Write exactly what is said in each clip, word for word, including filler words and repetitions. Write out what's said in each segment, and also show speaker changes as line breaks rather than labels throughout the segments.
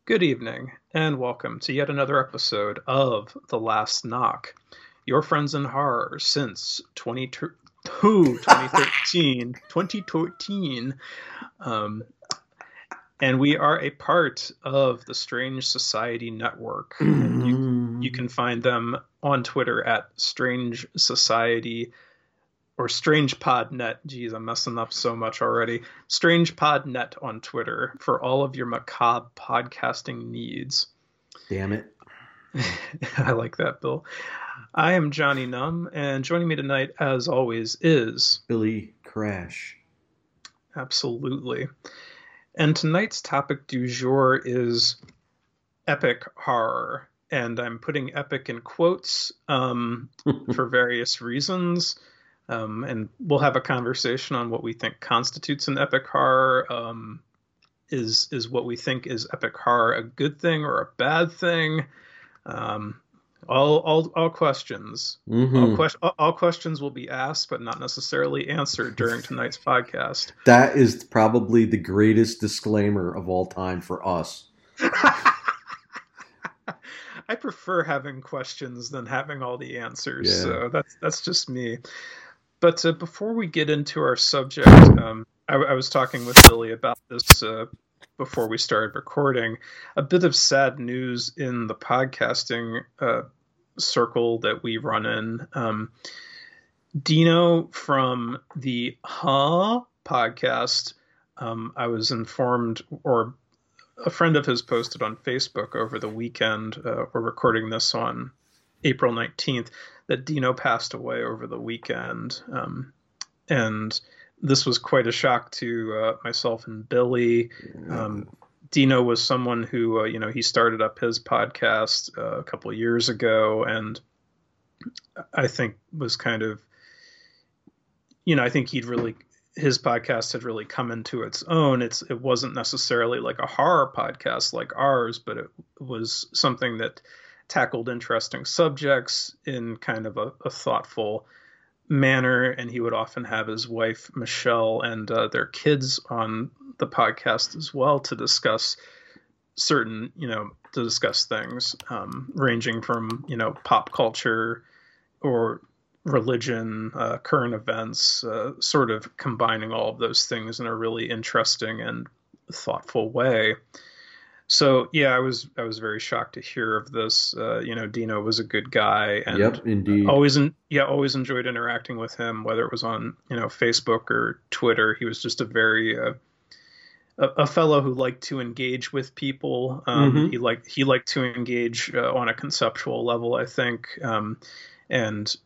Good evening, and welcome to yet another episode of The Last Knock, your friends in horror since twenty thirteen, twenty thirteen, um, and we are a part of the Strange Society Network. And you, you can find them on Twitter at Strange Society or StrangePodNet. Geez, I'm messing up so much already. StrangePodNet on Twitter for all of your macabre podcasting needs.
Damn it.
I like that, Bill. I am Johnny Numb, and joining me tonight, as always, is...
Billy Crash.
Absolutely. And tonight's topic du jour is epic horror. And I'm putting epic in quotes um, for various reasons. Um, and we'll have a conversation on what we think constitutes an epic horror. Um, is is what we think is epic horror a good thing or a bad thing? Um, all all all questions.
Mm-hmm.
All, que- all questions will be asked, but not necessarily answered during tonight's podcast.
That is probably the greatest disclaimer of all time for us.
I prefer having questions than having all the answers.
Yeah.
So that's that's just me. But uh, before we get into our subject, um, I, I was talking with Billy about this uh, before we started recording. A bit of sad news in the podcasting uh, circle that we run in. Um, Dino from the Huh podcast, um, I was informed, or a friend of his posted on Facebook over the weekend. Uh, we're recording this on April nineteenth. That Dino passed away over the weekend. Um, and this was quite a shock to uh, myself and Billy. Um, Dino was someone who, uh, you know, he started up his podcast uh, a couple of years ago, and I think was kind of, you know, I think he'd really, his podcast had really come into its own. It's, it wasn't necessarily like a horror podcast like ours, but it was something that tackled interesting subjects in kind of a, a thoughtful manner. And he would often have his wife, Michelle, and uh, their kids on the podcast as well to discuss certain, you know, to discuss things um, ranging from, you know, pop culture or religion, uh, current events, uh, sort of combining all of those things in a really interesting and thoughtful way. So yeah, I was I was very shocked to hear of this. Uh, you know, Dino was a good guy, and
Yep, indeed.
always in, yeah, always enjoyed interacting with him, whether it was on you know Facebook or Twitter. He was just a very uh, a, a fellow who liked to engage with people. Um,
Mhm.
He liked he liked to engage uh, on a conceptual level, I think, um, and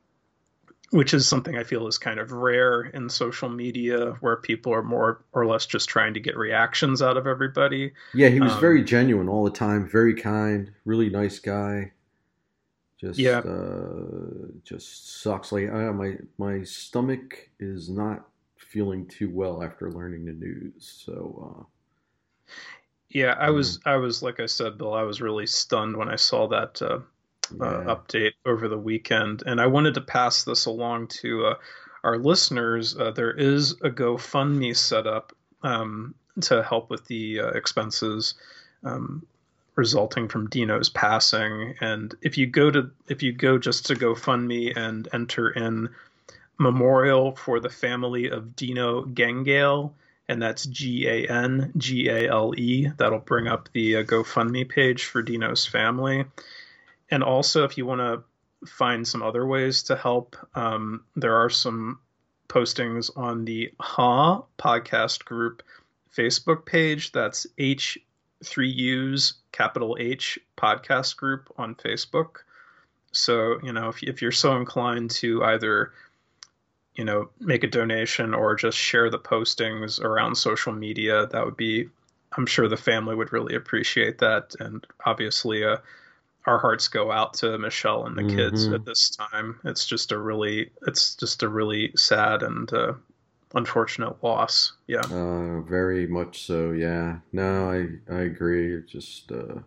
which is something I feel is kind of rare in social media, where people are more or less just trying to get reactions out of everybody.
Yeah, he was
Um,
very genuine all the time, very kind, really nice guy. Just
Yeah.
uh, just sucks. Like uh, my my stomach is not feeling too well after learning the news. So
Yeah, I
uh,
was, I was, like I said, Bill, I was really stunned when I saw that uh,
yeah.
uh, update over the weekend, and I wanted to pass this along to uh, our listeners. Uh, there is a GoFundMe set up um, to help with the uh, expenses um, resulting from Dino's passing, and if you go to, if you go just to GoFundMe and enter in memorial for the family of Dino Gangale, and that's G A N G A L E. That'll bring up the uh, GoFundMe page for Dino's family. And also, if you want to find some other ways to help, um, there are some postings on the Huh podcast group Facebook page. That's H three U's capital H podcast group on Facebook. So, you know, if, if you're so inclined to either you know, make a donation or just share the postings around social media, that would be, I'm sure the family would really appreciate that. And obviously, uh, our hearts go out to Michelle and the
Mm-hmm.
kids at this time. It's just a really, it's just a really sad and uh, unfortunate loss. Yeah.
Uh, very much so. Yeah. No, I I agree. It just uh,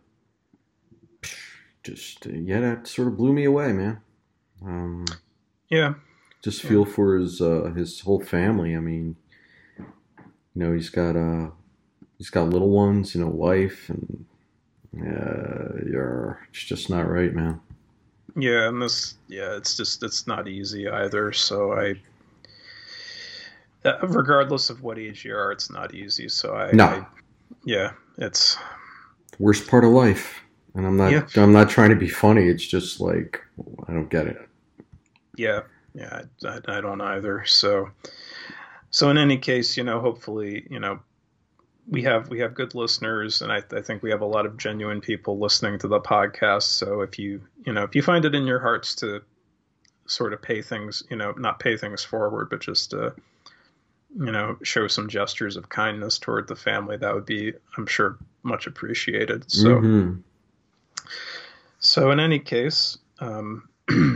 just uh, yeah, that sort of blew me away, man. Um,
Yeah.
just
Yeah.
feel for his uh, his whole family. I mean, you know, he's got uh he's got little ones, you know, wife and Yeah, you're. It's just not right, man.
Yeah, and this, yeah, it's just it's not easy either. So I, uh, regardless of what age you are, it's not easy. So I,
No,
I yeah, it's
worst part of life. And I'm
yeah,
not. I'm not trying to be funny. It's just like I don't get it.
yeah, yeah. I, I, I don't either. So so in any case, you know, hopefully, you know, we have we have good listeners, and I, I think we have a lot of genuine people listening to the podcast. So if you you know if you find it in your hearts to sort of pay things, you know, not pay things forward, but just uh, you know, show some gestures of kindness toward the family, that would be, I'm sure, much appreciated. So
Mm-hmm.
so in any case, um,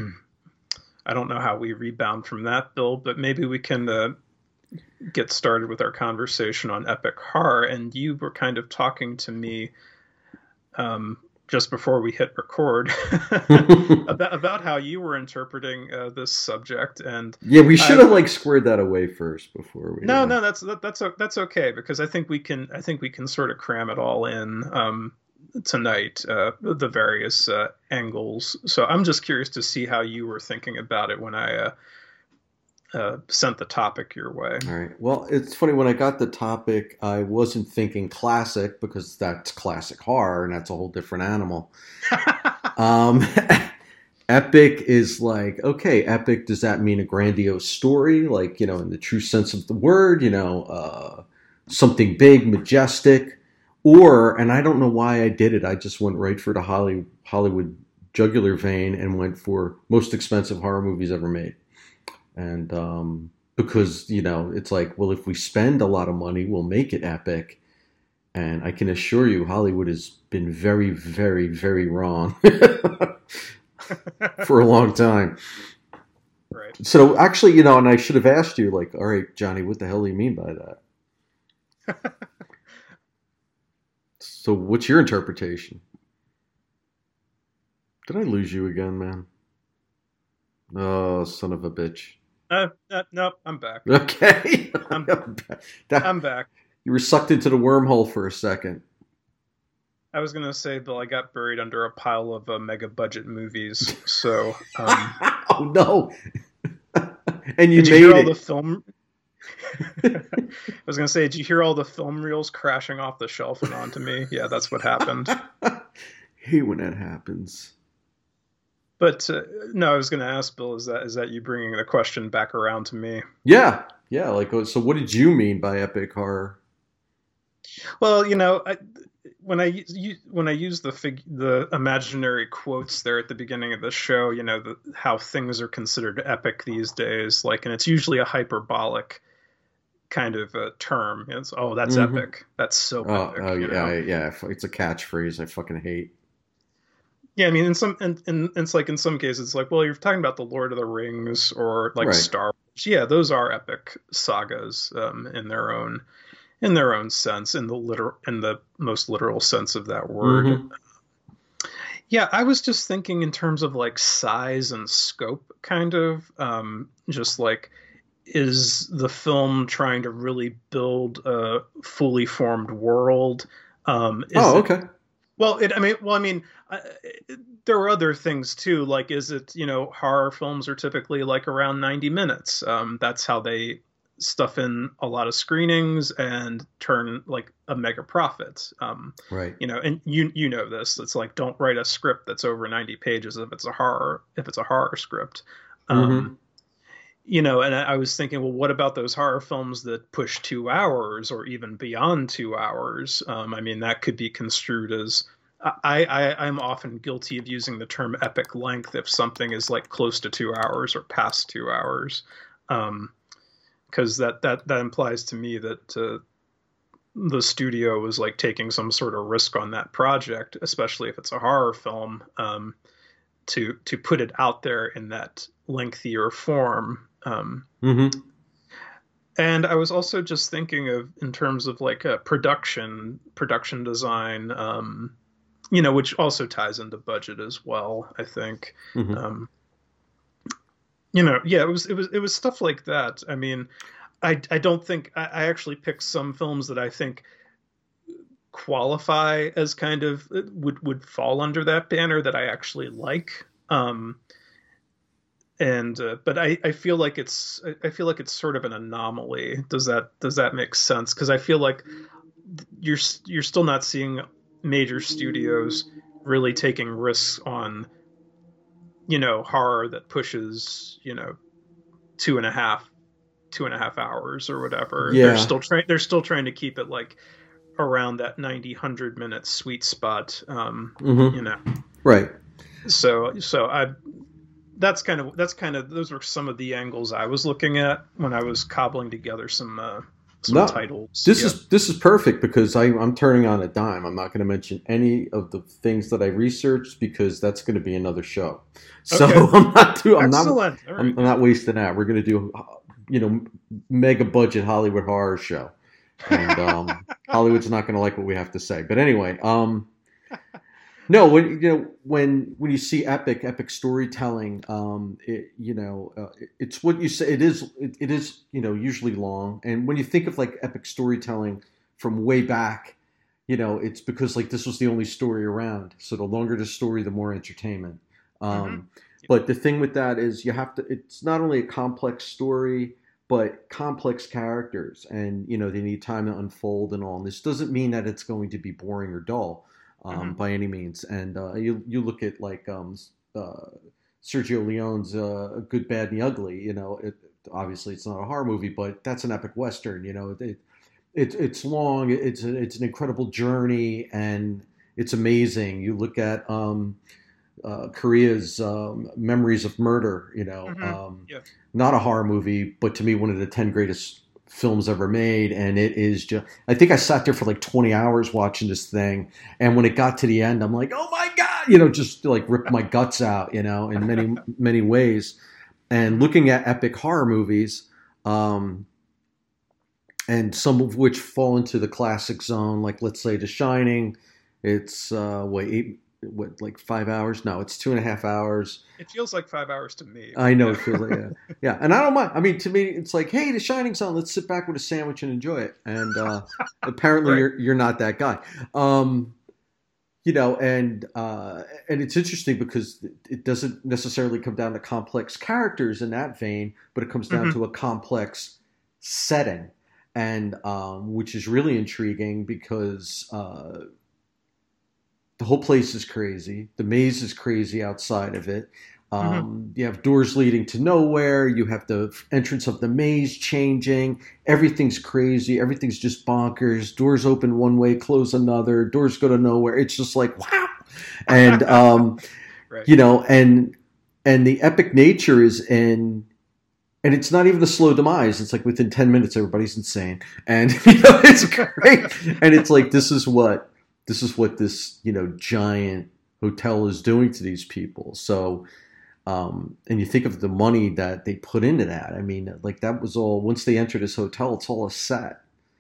I don't know how we rebound from that, Bill, but maybe we can uh, get started with our conversation on epic horror. And you were kind of talking to me um, just before we hit record about about how you were interpreting uh, this subject, and
Yeah, we should
I,
have like squared that away first before we.
no,
Uh...
no, that's that, that's that's okay, because I think we can I think we can sort of cram it all in um, tonight, uh, the various uh, angles. So I'm just curious to see how you were thinking about it when I uh, uh, sent the topic your way.
All right. Well, it's funny when I got the topic, I wasn't thinking classic because that's classic horror, and that's a whole different animal. Um, epic is like, okay, epic. Does that mean a grandiose story? Like, you know, in the true sense of the word, you know, uh, something big, majestic, or, and I don't know why I did it. I just went right for the Holly, Hollywood jugular vein and went for most expensive horror movies ever made. And, um, because, you know, it's like, well, if we spend a lot of money, we'll make it epic. And I can assure you, Hollywood has been very, very, very wrong for a long time.
Right.
So actually, you know, and I should have asked you, like, all right, Johnny, what the hell do you mean by that? So what's your interpretation? Did I lose you again, man? Oh, son of a bitch.
Uh, uh, no, I'm back.
Okay.
I'm,
that,
I'm back.
You were sucked into the wormhole for a second.
I was going to say, Bill, I got buried under a pile of uh, mega budget movies. So, um,
oh no. And you
did
made
you hear
it.
all the film? I was going to say, did you hear all the film reels crashing off the shelf and onto me? Yeah, that's what happened.
I hate when that happens.
But uh, no, I was going to ask, Bill, is that is that you bringing the question back around to me?
Yeah, yeah. Like, so what did you mean by epic horror?
Well, you know, I, when I you, when I use the fig, the imaginary quotes there at the beginning of the show, you know, the, how things are considered epic these days, like, and it's usually a hyperbolic kind of a term. It's, oh, that's mm-hmm. epic. That's so
oh,
epic.
Oh, yeah, I, yeah. It's a catchphrase I fucking hate.
Yeah, I mean, in some, and, and it's like in some cases, it's like, well, you're talking about the Lord of the Rings or like right. Star Wars. Yeah, those are epic sagas um, in their own, in their own sense, in the literal, in the most literal sense of that word. Mm-hmm. Yeah, I was just thinking in terms of like size and scope, kind of, um, just like, is the film trying to really build a fully formed world? Um, is
oh,
it,
okay.
Well, it, I mean, well, I mean, uh, it, there are other things too. Like, is it, you know, horror films are typically like around ninety minutes. Um, that's how they stuff in a lot of screenings and turn like a mega profit. Um,
right.
You know, and you you know this. It's like, don't write a script that's over ninety pages if it's a horror if it's a horror script. Um, mm-hmm. You know, and I, I was thinking, well, what about those horror films that push two hours or even beyond two hours? Um, I mean, that could be construed as, I, I, I'm often guilty of using the term epic length if something is like close to two hours or past two hours. Um, because that, that, that implies to me that uh, the studio was like taking some sort of risk on that project, especially if it's a horror film, um, to to put it out there in that lengthier form. Um,
mm-hmm.
And I was also just thinking of, in terms of like a production, production design, um, you know, which also ties into budget as well, I think.
Mm-hmm.
Um, you know, yeah, it was, it was, it was stuff like that. I mean, I, I don't think I, I actually picked some films that I think qualify as kind of would would fall under that banner that I actually like. Um, and uh, but I, I feel like it's I feel like it's sort of an anomaly. Does that does that make sense? Because I feel like you're you're still not seeing major studios really taking risks on, you know, horror that pushes, you know, two and a half two and a half hours or whatever.
Yeah.
They're still trying they're still trying to keep it like around that ninety, one hundred minute sweet spot. Um,
mm-hmm.
You know,
right.
So, so I, that's kind of, that's kind of, those were some of the angles I was looking at when I was cobbling together some, uh, some
no,
titles.
This
yeah.
is, this is perfect because I, I'm turning on a dime. I'm not going to mention any of the things that I researched because that's going to be another show. So okay. I'm not too, I'm
Excellent.
not, right. I'm, I'm not wasting that. We're going to do, you know, mega budget Hollywood horror show. And um, Hollywood's not going to like what we have to say. But anyway, um, no, when you know when when you see epic epic storytelling, um, it, you know, uh, it's what you say. It is it, it is you know usually long. And when you think of like epic storytelling from way back, you know, it's because like this was the only story around. So the longer the story, the more entertainment. Um, mm-hmm. But the thing with that is you have to. It's not only a complex story, but complex characters, and you know they need time to unfold and all. And this doesn't mean that it's going to be boring or dull. Um, mm-hmm. By any means, and uh, you you look at like um, uh, Sergio Leone's uh, Good, Bad, and the Ugly. You know, it, obviously it's not a horror movie, but that's an epic western. You know, it, it it's long. It's a, it's an incredible journey, and it's amazing. You look at um, uh, Korea's um, Memories of Murder. You know,
mm-hmm.
um,
yeah.
Not a horror movie, but to me one of the ten greatest films ever made, and it is just I think I sat there for like twenty hours watching this thing, and when it got to the end I'm like, oh my god, you know, just like ripped my guts out, you know, in many many ways. And looking at epic horror movies, um and some of which fall into the classic zone, like let's say The Shining, it's uh what eight what like five hours no it's two and a half hours.
It feels like five hours to me.
I know it feels like yeah. yeah and I don't mind. I mean, to me it's like, hey, The Shining's on, let's sit back with a sandwich and enjoy it. And uh apparently right. you're you're not that guy. Um you know, and uh and it's interesting because it doesn't necessarily come down to complex characters in that vein, but it comes down mm-hmm. to a complex setting, and um which is really intriguing because uh the whole place is crazy. The maze is crazy outside of it. Um, mm-hmm. You have doors leading to nowhere. You have the entrance of the maze changing. Everything's crazy. Everything's just bonkers. Doors open one way, close another. Doors go to nowhere. It's just like, wow. And, um, right. you know, and and the epic nature is in, and it's not even a slow demise. It's like within ten minutes, everybody's insane. And, you know, it's great. And it's like, this is what, This is what this, you know, giant hotel is doing to these people. So, um, and you think of the money that they put into that. I mean, like that was all, once they enter this hotel, it's all a set.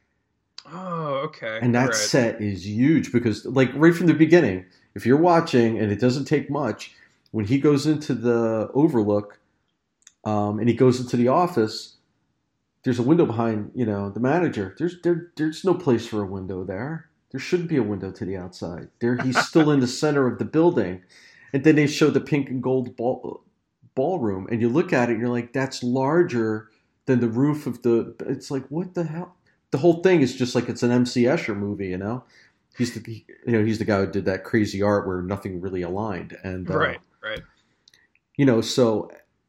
Oh, okay.
And that right. set is huge because like right from the beginning, if you're watching and it doesn't take much, when he goes into the overlook um, and he goes into the office, there's a window behind, you know, the manager. There's there, there's no place for a window there. There shouldn't be a window to the outside. There, he's still in the center of the building. And then they show the pink and gold ball, ballroom. And you look at it and you're like, that's larger than the roof of the... It's like, what the hell? The whole thing is just like it's an M C Escher movie, you know? He's the, he, you know, he's the guy who did that crazy art where nothing really aligned. And uh,
Right, right.
You know, so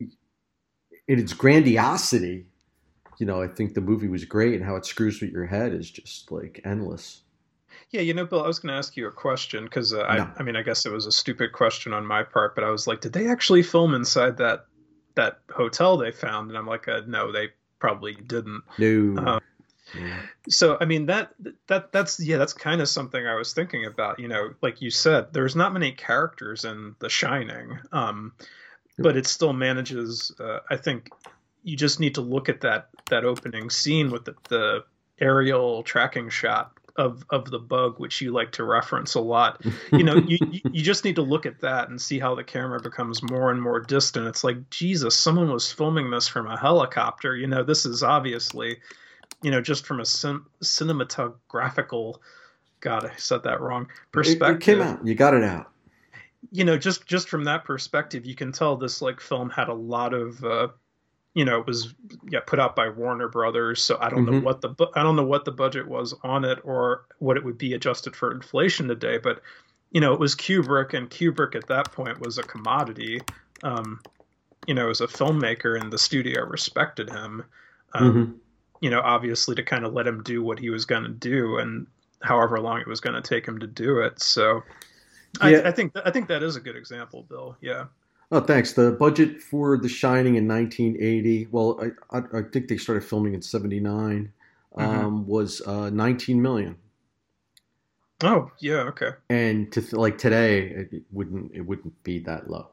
in its grandiosity, you know, I think the movie was great, and how it screws with your head is just like endless.
Yeah, you know, Bill, I was going to ask you a question because uh, no. I, I mean, I guess it was a stupid question on my part, but I was like, did they actually film inside that that hotel they found? And I'm like, uh, no, they probably didn't.
No.
Um, yeah. So, I mean, that that that's yeah, that's kind of something I was thinking about. You know, like you said, there's not many characters in The Shining, um, but it still manages. Uh, I think you just need to look at that that opening scene with the, the aerial tracking shot of of the bug, which you like to reference a lot. You know, you you just need to look at that and see how the camera becomes more and more distant. It's like, Jesus, someone was filming this from a helicopter. You know, this is obviously, you know, just from a cin- cinematographical God, I said that wrong.
It, it came out. You got it out.
You know, just just from that perspective, you can tell this like film had a lot of. Uh, You know, it was yeah put out by Warner Brothers, so I don't
Mm-hmm.
know what the bu- I don't know what the budget was on it or what it would be adjusted for inflation today. But you know, it was Kubrick, and Kubrick at that point was a commodity. Um, you know, as a filmmaker, and the studio respected him. Um,
Mm-hmm.
You know, obviously to kind of let him do what he was going to do, and however long it was going to take him to do it. So,
Yeah.
I, I think I think that is a good example, Bill. Yeah.
Oh, thanks. The budget for The Shining in nineteen eighty, well, I, I, I think they started filming in seventy-nine, um,
Mm-hmm.
was uh, nineteen million.
Oh, yeah. Okay.
And to th- like today, it wouldn't it wouldn't be that low.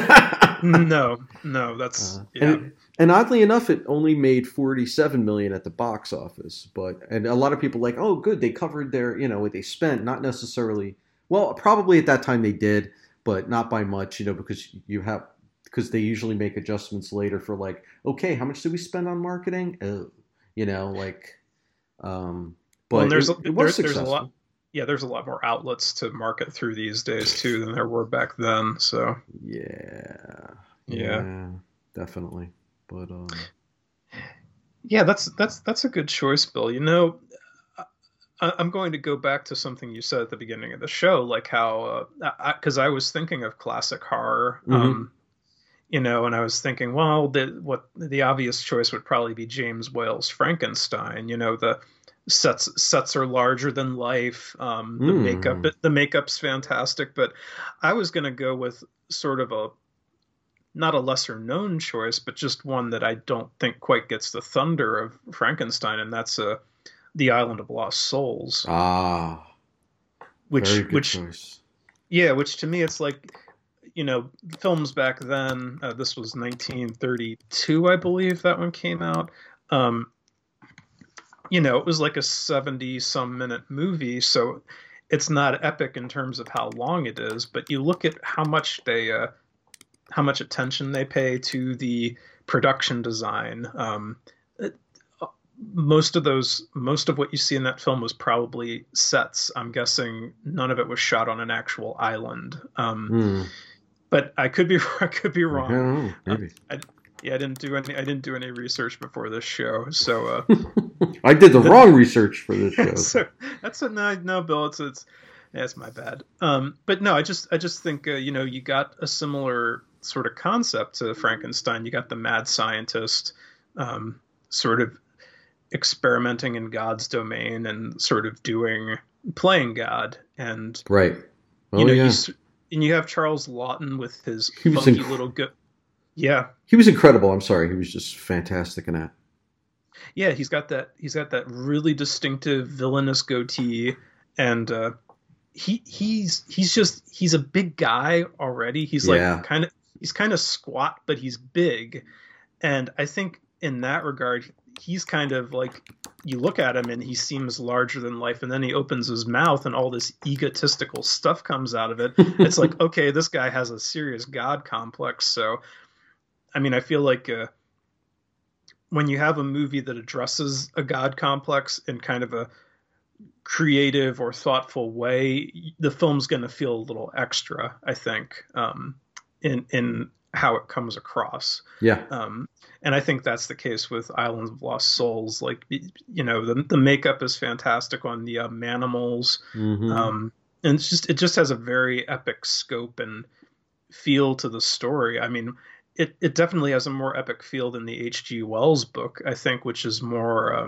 No, no, that's
Uh,
yeah.
and, and oddly enough, it only made forty-seven million at the box office. But and a lot of people like, oh, good, they covered their, you know, what they spent. Not necessarily. Well, probably at that time they did, but not by much, you know, because you have because they usually make adjustments later for like, okay, how much did we spend on marketing? Oh, you know, like, um,
Well, and
but
there's
it, it
there,
was
there's a
successful.
lot. Yeah, there's a lot more outlets to market through these days too than there were back then. So
Yeah,
yeah,
yeah, definitely. But um,
yeah, that's that's that's a good choice, Bill. You know, I, I'm going to go back to something you said at the beginning of the show, like how because uh, I, I was thinking of classic horror.
mm-hmm.
Um, you know, and I was thinking, well, the what the obvious choice would probably be James Whale's Frankenstein. You know, the sets sets are larger than life. Um, the makeup
Mm.
the makeup's fantastic, but I was going to go with sort of a not a lesser known choice, but just one that I don't think quite gets the thunder of Frankenstein, and that's uh, The Island of Lost Souls,
Ah,
which
very good
which
choice.
yeah, which to me it's like you know, films back then, uh, this was nineteen thirty-two, I believe that one came out. Um, you know, it was like a seventy some minute movie. So it's not epic in terms of how long it is, but you look at how much they, uh, how much attention they pay to the production design. Um, it, most of those, most of what you see in that film was probably sets. I'm guessing none of it was shot on an actual island. Um,
Mm.
but I could be I could be
I
wrong.
don't know,
Uh,
maybe.
I, yeah, I didn't do any I didn't do any research before this show, so uh,
I did the wrong research for this show.
so that's a no, no, Bill. It's it's that's my bad. Um, but no, I just I just think uh, you know you got a similar sort of concept to Frankenstein. You got the mad scientist, um, sort of experimenting in God's domain and sort of doing playing God, and
Right. Oh,
you know
yeah.
you s- and you have Charles Lawton with his
He was
funky
inc-
little go- yeah.
He was incredible. I'm sorry. He was just fantastic in that.
Yeah, he's got that he's got that really distinctive villainous goatee, and uh he he's he's just he's a big guy already. He's like
Yeah.
kind of he's kind of squat, but he's big. And I think in that regard, he's kind of like you look at him and he seems larger than life, and then he opens his mouth and all this egotistical stuff comes out of it. It's like, okay, this guy has a serious God complex. So I mean, I feel like uh, when you have a movie that addresses a God complex in kind of a creative or thoughtful way, the film's going to feel a little extra, I think, um, in in how it comes across.
Yeah.
Um, and I think that's the case with Islands of Lost Souls. Like, you know, the the makeup is fantastic on the uh, Manimals,
Mm-hmm.
um, and it's just it just has a very epic scope and feel to the story. I mean, it, it definitely has a more epic feel than the H G. Wells book, I think, which is more. Uh,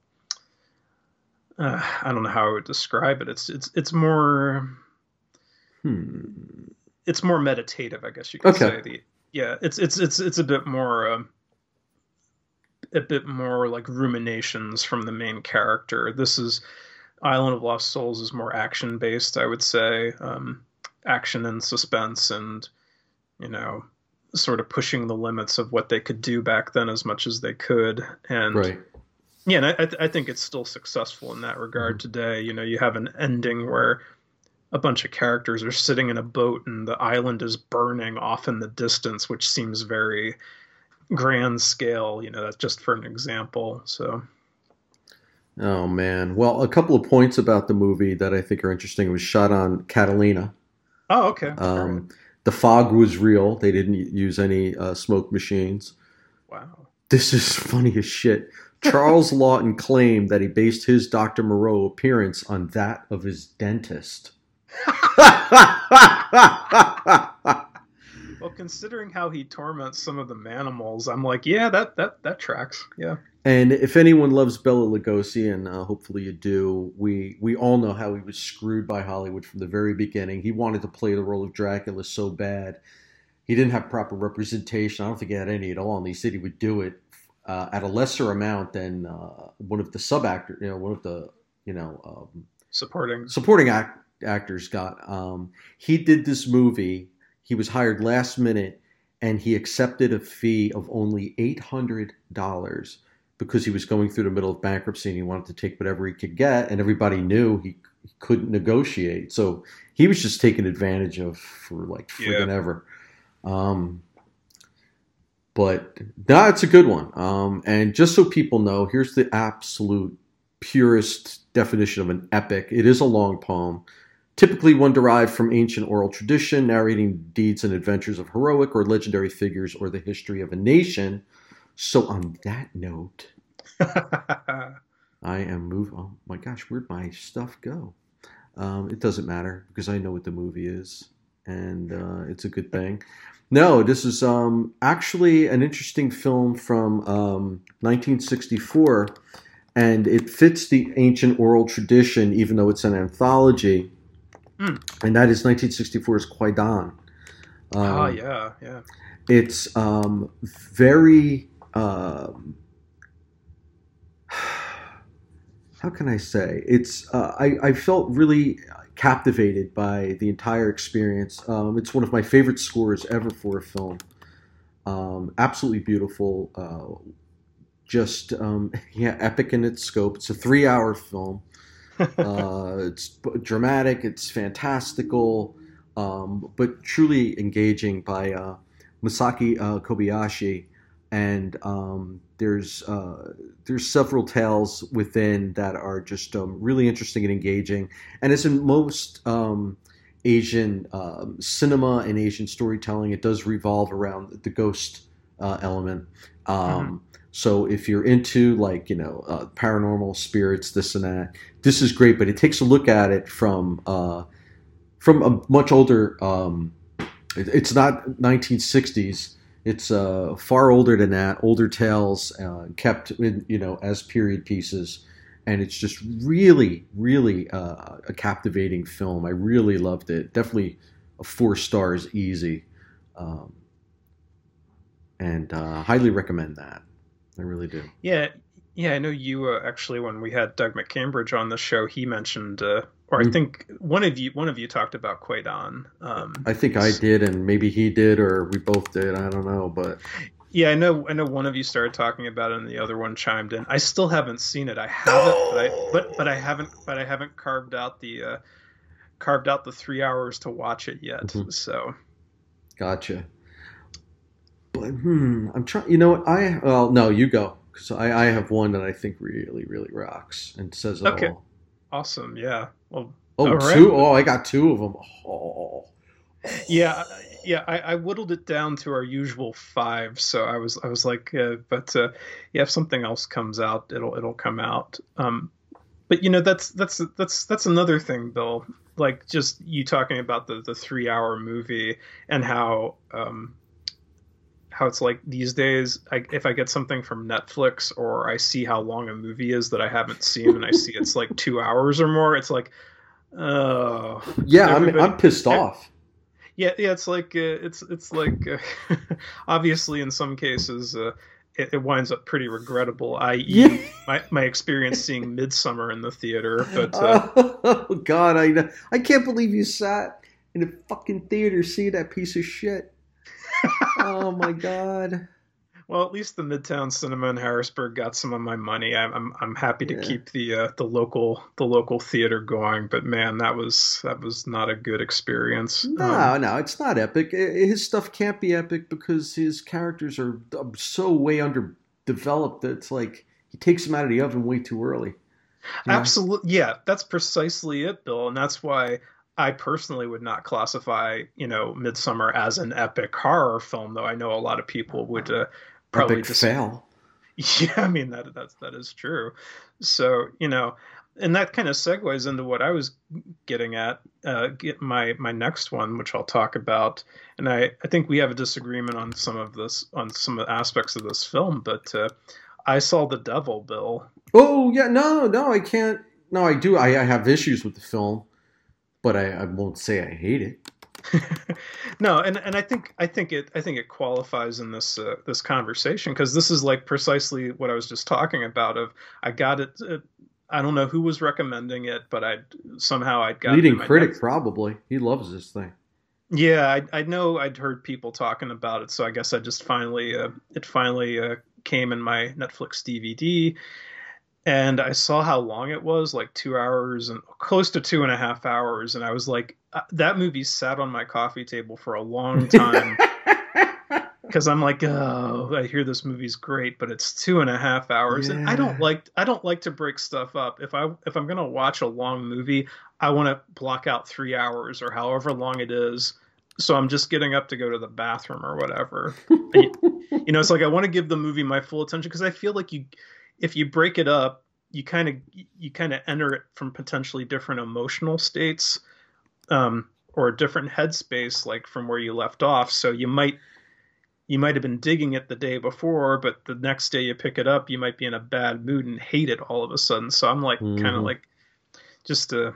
uh, I don't know how I would describe it. It's it's it's more.
Hmm.
It's more meditative, I guess you could
Okay.
say. The yeah, it's it's it's it's a bit more. Uh, a bit more like ruminations from the main character. This is Island of Lost Souls is more action based, I would say. Um, action and suspense, and you know, sort of pushing the limits of what they could do back then as much as they could. And
Right.
yeah, and I, th- I think it's still successful in that regard
Mm-hmm.
today. You know, you have an ending where a bunch of characters are sitting in a boat and the island is burning off in the distance, which seems very grand scale. You know, that's just for an example. So
Oh man. Well, a couple of points about the movie that I think are interesting. It was shot on Catalina.
Oh, okay. All right.
Um, the fog was real. They didn't use any uh, smoke machines.
Wow.
This is funny as shit. Charles Lawton claimed that he based his doctor Moreau appearance on that of his dentist.
Well, considering how he torments some of the manimals, I'm like, yeah, that that that tracks. Yeah.
And if anyone loves Bela Lugosi, and uh, hopefully you do, we we all know how he was screwed by Hollywood from the very beginning. He wanted to play the role of Dracula so bad. He didn't have proper representation. I don't think he had any at all, and he said he would do it uh, at a lesser amount than uh, one of the sub actors, you know, one of the you know um,
Supporting.
supporting act- actors got. Um, he did this movie. He was hired last minute, and he accepted a fee of only eight hundred dollars because he was going through the middle of bankruptcy and he wanted to take whatever he could get, and everybody knew he, he couldn't negotiate. So he was just taken advantage of for like friggin'
Yeah.
ever. Um, but no, it's a good one. Um, and just so people know, here's the absolute purest definition of an epic. It is a long poem, typically one derived from ancient oral tradition, narrating deeds and adventures of heroic or legendary figures or the history of a nation. So on that note, I am moving. Oh my gosh, where'd my stuff go? Um, it doesn't matter because I know what the movie is, and uh, it's a good thing. No, this is um, actually an interesting film from um, nineteen sixty-four, and it fits the ancient oral tradition, even though it's an anthology.
Mm.
And that is nineteen sixty-four's Kwaidan. Um,
oh yeah, yeah.
It's um, very. Um, how can I say? It's uh, I, I felt really captivated by the entire experience. Um, it's one of my favorite scores ever for a film. Um, absolutely beautiful. Uh, just um, yeah, epic in its scope. It's a three-hour film. uh, it's dramatic. It's fantastical, um, but truly engaging by uh, Masaki uh, Kobayashi. And um, there's uh, there's several tales within that are just um, really interesting and engaging. And as in most um, Asian um, cinema and Asian storytelling, it does revolve around the ghost uh, element. Um, mm-hmm. So if you're into like you know uh, paranormal spirits, this and that, this is great. But it takes a look at it from uh, from a much older. Um, it, it's not nineteen sixties. It's uh, far older than that, older tales uh, kept in, you know, as period pieces. And it's just really, really uh, a captivating film. I really loved it. Definitely a four stars easy. Um, and uh, highly recommend that. I really do.
Yeah. Yeah, I know you uh, actually, when we had Doug McCambridge on the show, he mentioned, uh, or I mm. think one of you one of you talked about Kwaidan. Um,
I think I did, and maybe he did, or we both did. I don't know, but
yeah, I know. I know one of you started talking about it, and the other one chimed in. I still haven't seen it. I haven't, no! but I but but I haven't but I haven't carved out the uh, carved out the three hours to watch it yet. Mm-hmm. So,
gotcha. But hmm, I'm trying. You know what? I well, no, you go. So I, I have one that I think really, really rocks and says it
okay.
all.
Awesome. Yeah. Well.
Oh,
right.
two? Oh, I got two of them. Oh.
Yeah. Yeah. I, I whittled it down to our usual five. So I was, I was like, uh, but uh, yeah, if something else comes out, it'll, it'll come out. Um, but you know, that's, that's, that's, that's another thing, Bill. Like just you talking about the, the three hour movie and how, um, how it's like these days, I, if I get something from Netflix or I see how long a movie is that I haven't seen and I see it's like two hours or more, it's like, oh.
Yeah, I'm, I'm pissed off.
Yeah, yeah, it's like, uh, it's it's like, uh, obviously in some cases, uh, it, it winds up pretty regrettable, that is yeah. my, my experience seeing Midsummer in the theater. But uh,
oh, God, I, I can't believe you sat in a fucking theater seeing that piece of shit. Oh my God!
Well, at least the Midtown Cinema in Harrisburg got some of my money. I'm I'm, I'm happy to
yeah.
keep the uh, the local the local theater going. But man, that was that was not a good experience.
No, um, no, it's not epic. His stuff can't be epic because his characters are so way underdeveloped that it's like he takes them out of the oven way too early. You know,
Absolutely. Yeah, that's precisely it, Bill. And that's why I personally would not classify, you know, Midsummer as an epic horror film, though I know a lot of people would uh, probably
epic
disagree.
fail.
Yeah, I mean that that's that is true. So, you know, and that kind of segues into what I was getting at, uh, get my my next one, which I'll talk about. And I I think we have a disagreement on some of this on some of the aspects of this film, but uh, I saw The Devil, Bill.
Oh yeah, no, no, I can't. No, I do. I, I have issues with the film, but I, I won't say I hate it.
No, and and I think I think it I think it qualifies in this uh, this conversation because this is like precisely what I was just talking about. Of I got it. Uh, I don't know who was recommending it, but I somehow I'd gotten it in
Leading
my
critic
notes.
probably. He loves this thing.
Yeah, I I know I'd heard people talking about it, so I guess I just finally uh, it finally uh, came in my Netflix D V D, and I saw how long it was, like two hours and close to two and a half hours, and I was like, uh, that movie sat on my coffee table for a long time because I'm like, oh, I hear this movie's great, but it's two and a half hours, and I don't
Yeah.
like I don't like to break stuff up. If I if I'm gonna watch a long movie, I want to block out three hours or however long it is. So I'm just getting up to go to the bathroom or whatever. And, you know, it's like I want to give the movie my full attention because I feel like you, if you break it up, you kind of you kind of enter it from potentially different emotional states, um, or a different headspace, like from where you left off. So you might you might have been digging it the day before, but the next day you pick it up, you might be in a bad mood and hate it all of a sudden. So I'm like, kind of
hmm
like, just uh,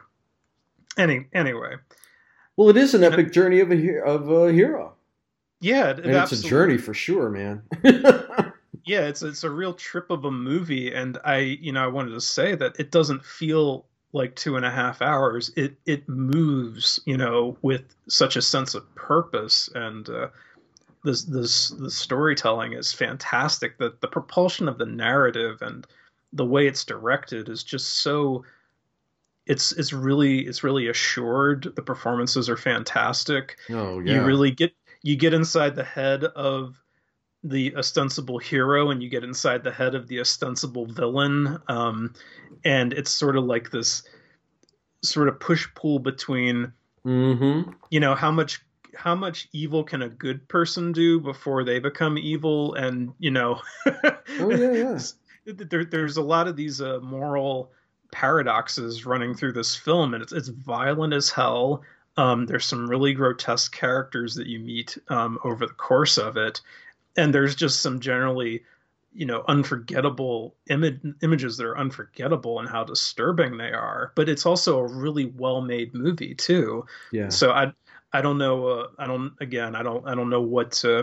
any anyway,
Well, it is an
you know,
epic journey of a he- of a hero,
yeah, it, it
and it's a journey
absolutely,
for sure, man.
yeah, it's it's a real trip of a movie, and I, you know, I wanted to say that it doesn't feel like two and a half hours. It it moves, you know, with such a sense of purpose, and uh, this this the storytelling is fantastic. The the propulsion of the narrative and the way it's directed is just so it's it's really it's really assured. The performances are fantastic.
Oh
You
yeah.
really get you get inside the head of the ostensible hero and you get inside the head of the ostensible villain, um, and it's sort of like this sort of push pull between,
hmm
you know, how much how much evil can a good person do before they become evil, and you know,
Oh yeah, yeah.
there, there's a lot of these uh, moral paradoxes running through this film, and it's it's violent as hell. Um, there's some really grotesque characters that you meet um, over the course of it, and there's just some generally, you know, unforgettable image, images that are unforgettable and how disturbing they are. But it's also a really well made movie too.
Yeah.
So I I don't know. Uh, I don't again. I don't I don't know what uh,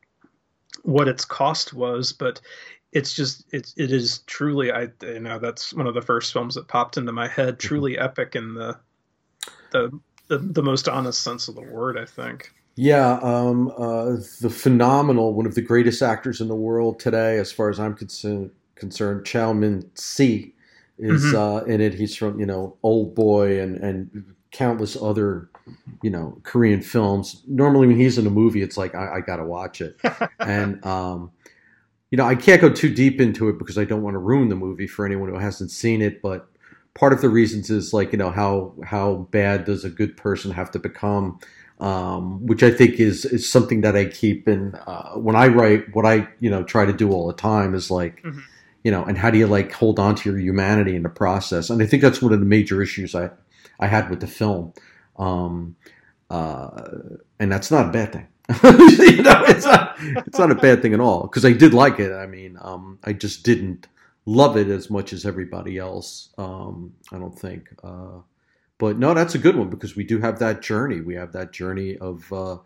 what its cost was, but it's just it's it is truly, I you know, that's one of the first films that popped into my head.
Mhm.
Truly epic in the the the, the most honest sense of the word, I think.
Yeah, um, uh, the phenomenal, one of the greatest actors in the world today, as far as I'm concerned, concerned, Chow Min Si is
Hmm.
uh, in it. He's from, you know, Old Boy and and countless other, you know, Korean films. Normally, when he's in a movie, it's like I, I got to watch it, and um, you know, I can't go too deep into it because I don't want to ruin the movie for anyone who hasn't seen it. But part of the reasons is like, you know, how how bad does a good person have to become, um, which I think is is something that I keep in uh, when I write. What I, you know, try to do all the time is like,
Hmm.
you know, and how do you like hold on to your humanity in the process? And I think that's one of the major issues I I had with the film, um, uh, and that's not a bad thing. You know, it's not it's not a bad thing at all because I did like it. I mean, um, I just didn't love it as much as everybody else. Um, I don't think. Uh, but no, that's a good one because we do have that journey. We have that journey of uh,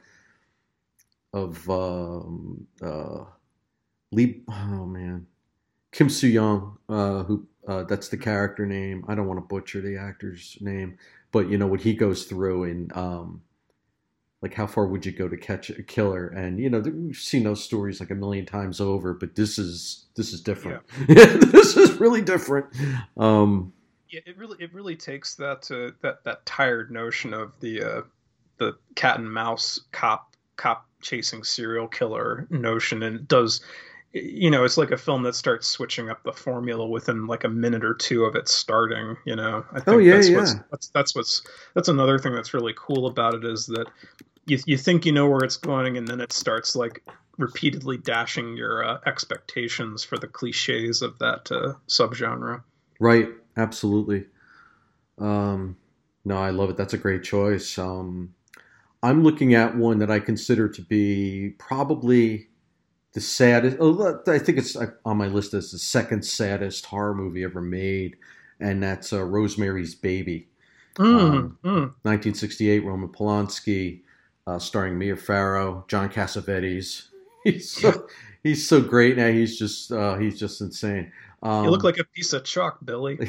of um, uh, Lee. Oh man, Kim Soo Young, uh, who uh, that's the character name. I don't want to butcher the actor's name, but you know what he goes through and um, like how far would you go to catch a killer? And you know we've seen those stories like a million times over, but this is this is
Yeah.
different. This is really different. Um,
Yeah, it really it really takes that uh, that that tired notion of the uh, the cat and mouse cop cop chasing serial killer notion, and it does you know, it's like a film that starts switching up the formula within like a minute or two of it starting. You know, I
Oh
think
yeah,
that's
yeah.
what's that's that's what's that's another thing that's really cool about it is that you you think you know where it's going, and then it starts like repeatedly dashing your uh, expectations for the cliches of that uh, subgenre.
Right. Absolutely. Um, no, I love it. That's a great choice. Um, I'm looking at one that I consider to be probably the saddest. Oh, I think it's on my list as the second saddest horror movie ever made, and that's uh, Rosemary's Baby,
Mm,
um,
mm.
nineteen sixty-eight. Roman Polanski, uh, starring Mia Farrow, John Cassavetes. He's so he's so great now. He's just uh, he's just insane.
You look
Um,
like a piece of chalk, Billy.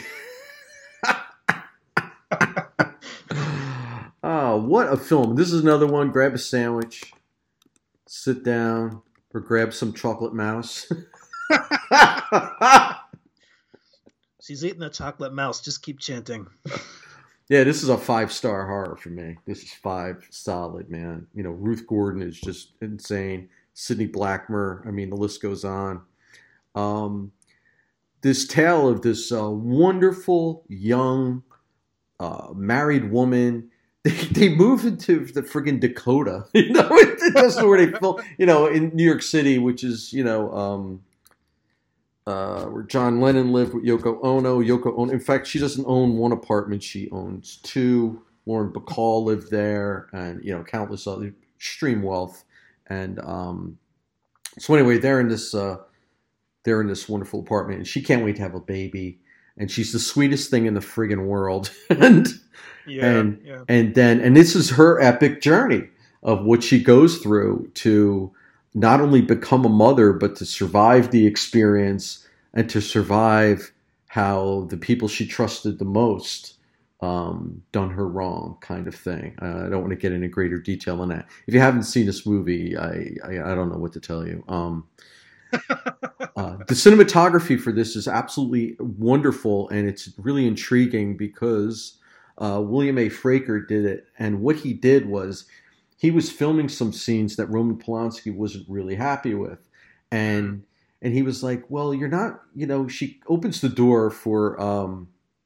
oh, what a film! This is another one. Grab a sandwich, sit down, or grab some chocolate mouse.
She's eating a chocolate mouse. Just keep chanting.
Yeah, this is a five star horror for me. This is five solid, man. You know, Ruth Gordon is just insane. Sidney Blackmer. I mean, the list goes on. Um, this tale of this uh, wonderful young uh, married woman. They, they move into the friggin' Dakota. You know, that's where they film. You know, in New York City, which is you know. Um, uh, where John Lennon lived with Yoko Ono. Yoko Ono. In fact, she doesn't own one apartment; she owns two. Lauren Bacall lived there, and you know, countless other extreme wealth. And um, so, anyway, they're in this uh, they're in this wonderful apartment, and she can't wait to have a baby. And she's the sweetest thing in the friggin' world. and
Yeah,
and
yeah.
and then and this is her epic journey of what she goes through to not only become a mother, but to survive the experience and to survive how the people she trusted the most um, done her wrong, kind of thing. Uh, I don't want to get into greater detail on that. If you haven't seen this movie, I I, I don't know what to tell you. Um, uh, the cinematography for this is absolutely wonderful, and it's really intriguing because uh, William A. Fraker did it, and what he did was he was filming some scenes that Roman Polanski wasn't really happy with. And and he was like, well, you're not, you know, she opens the door for, um,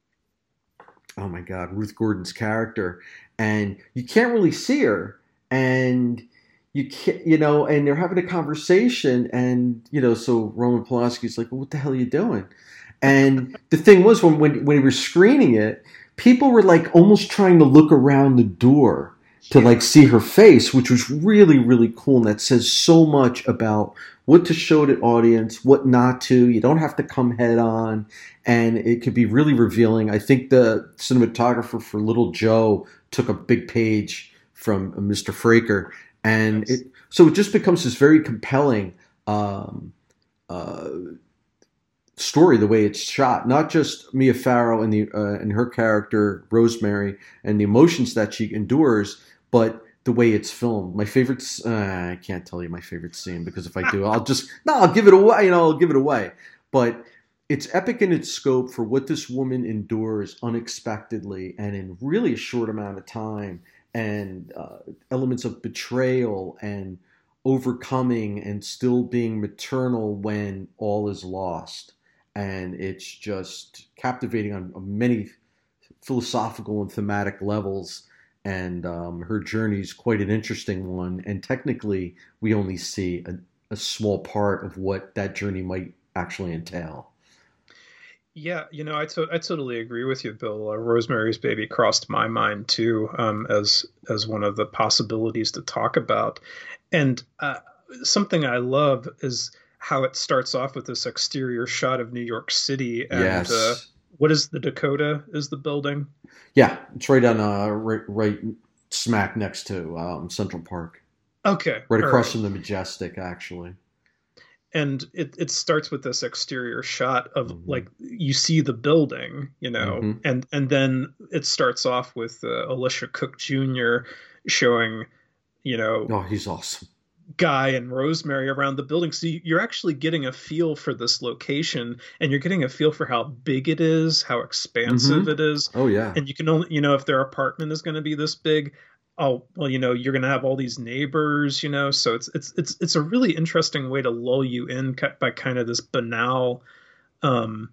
oh my God, Ruth Gordon's character. And you can't really see her. And you can't, you know, and they're having a conversation. And, you know, so Roman Polanski's like, well, what the hell are you doing? And the thing was, when, when, when we were screening it, people were like almost trying to look around the door to like see her face, which was really, really cool. And that says so much about what to show the audience, what not to. You don't have to come head on. And it could be really revealing. I think the cinematographer for Little Joe took a big page from Mister Fraker. And
Yes.
it, so it just becomes this very compelling um, uh, story, the way it's shot. Not just Mia Farrow and, the, uh, and her character, Rosemary, and the emotions that she endures, but the way it's filmed. My favorite, uh, I can't tell you my favorite scene because if I do, I'll just, no, I'll give it away, you know, I'll give it away. But it's epic in its scope for what this woman endures unexpectedly and in really a short amount of time, and uh, elements of betrayal and overcoming and still being maternal when all is lost. And it's just captivating on, on many philosophical and thematic levels. And um, her journey is quite an interesting one. And technically, we only see a, a small part of what that journey might actually entail.
Yeah, you know, I to- I totally agree with you, Bill. Uh, Rosemary's Baby crossed my mind too, um, as as one of the possibilities to talk about. And uh, something I love is how it starts off with this exterior shot of New York City, and uh,
Yes.
what is the Dakota? Is the building?
Yeah, it's right on, uh, right, right smack next to um, Central Park,
Okay,
right
all
across
right.
from the Majestic, actually.
And it, it starts with this exterior shot of
hmm
like you see the building, you know,
hmm
and and then it starts off with uh, Alicia Cook Junior showing, you know,
Oh, he's awesome.
Guy and Rosemary around the building. So you- you're actually getting a feel for this location, and you're getting a feel for how big it is, how
hmm
expansive it is.
Oh, yeah.
And you can only, you know, if their apartment is going to be this big, oh well, you know, you're gonna have all these neighbors, you know, so it's it's it's it's a really interesting way to lull you in by kind of this banal um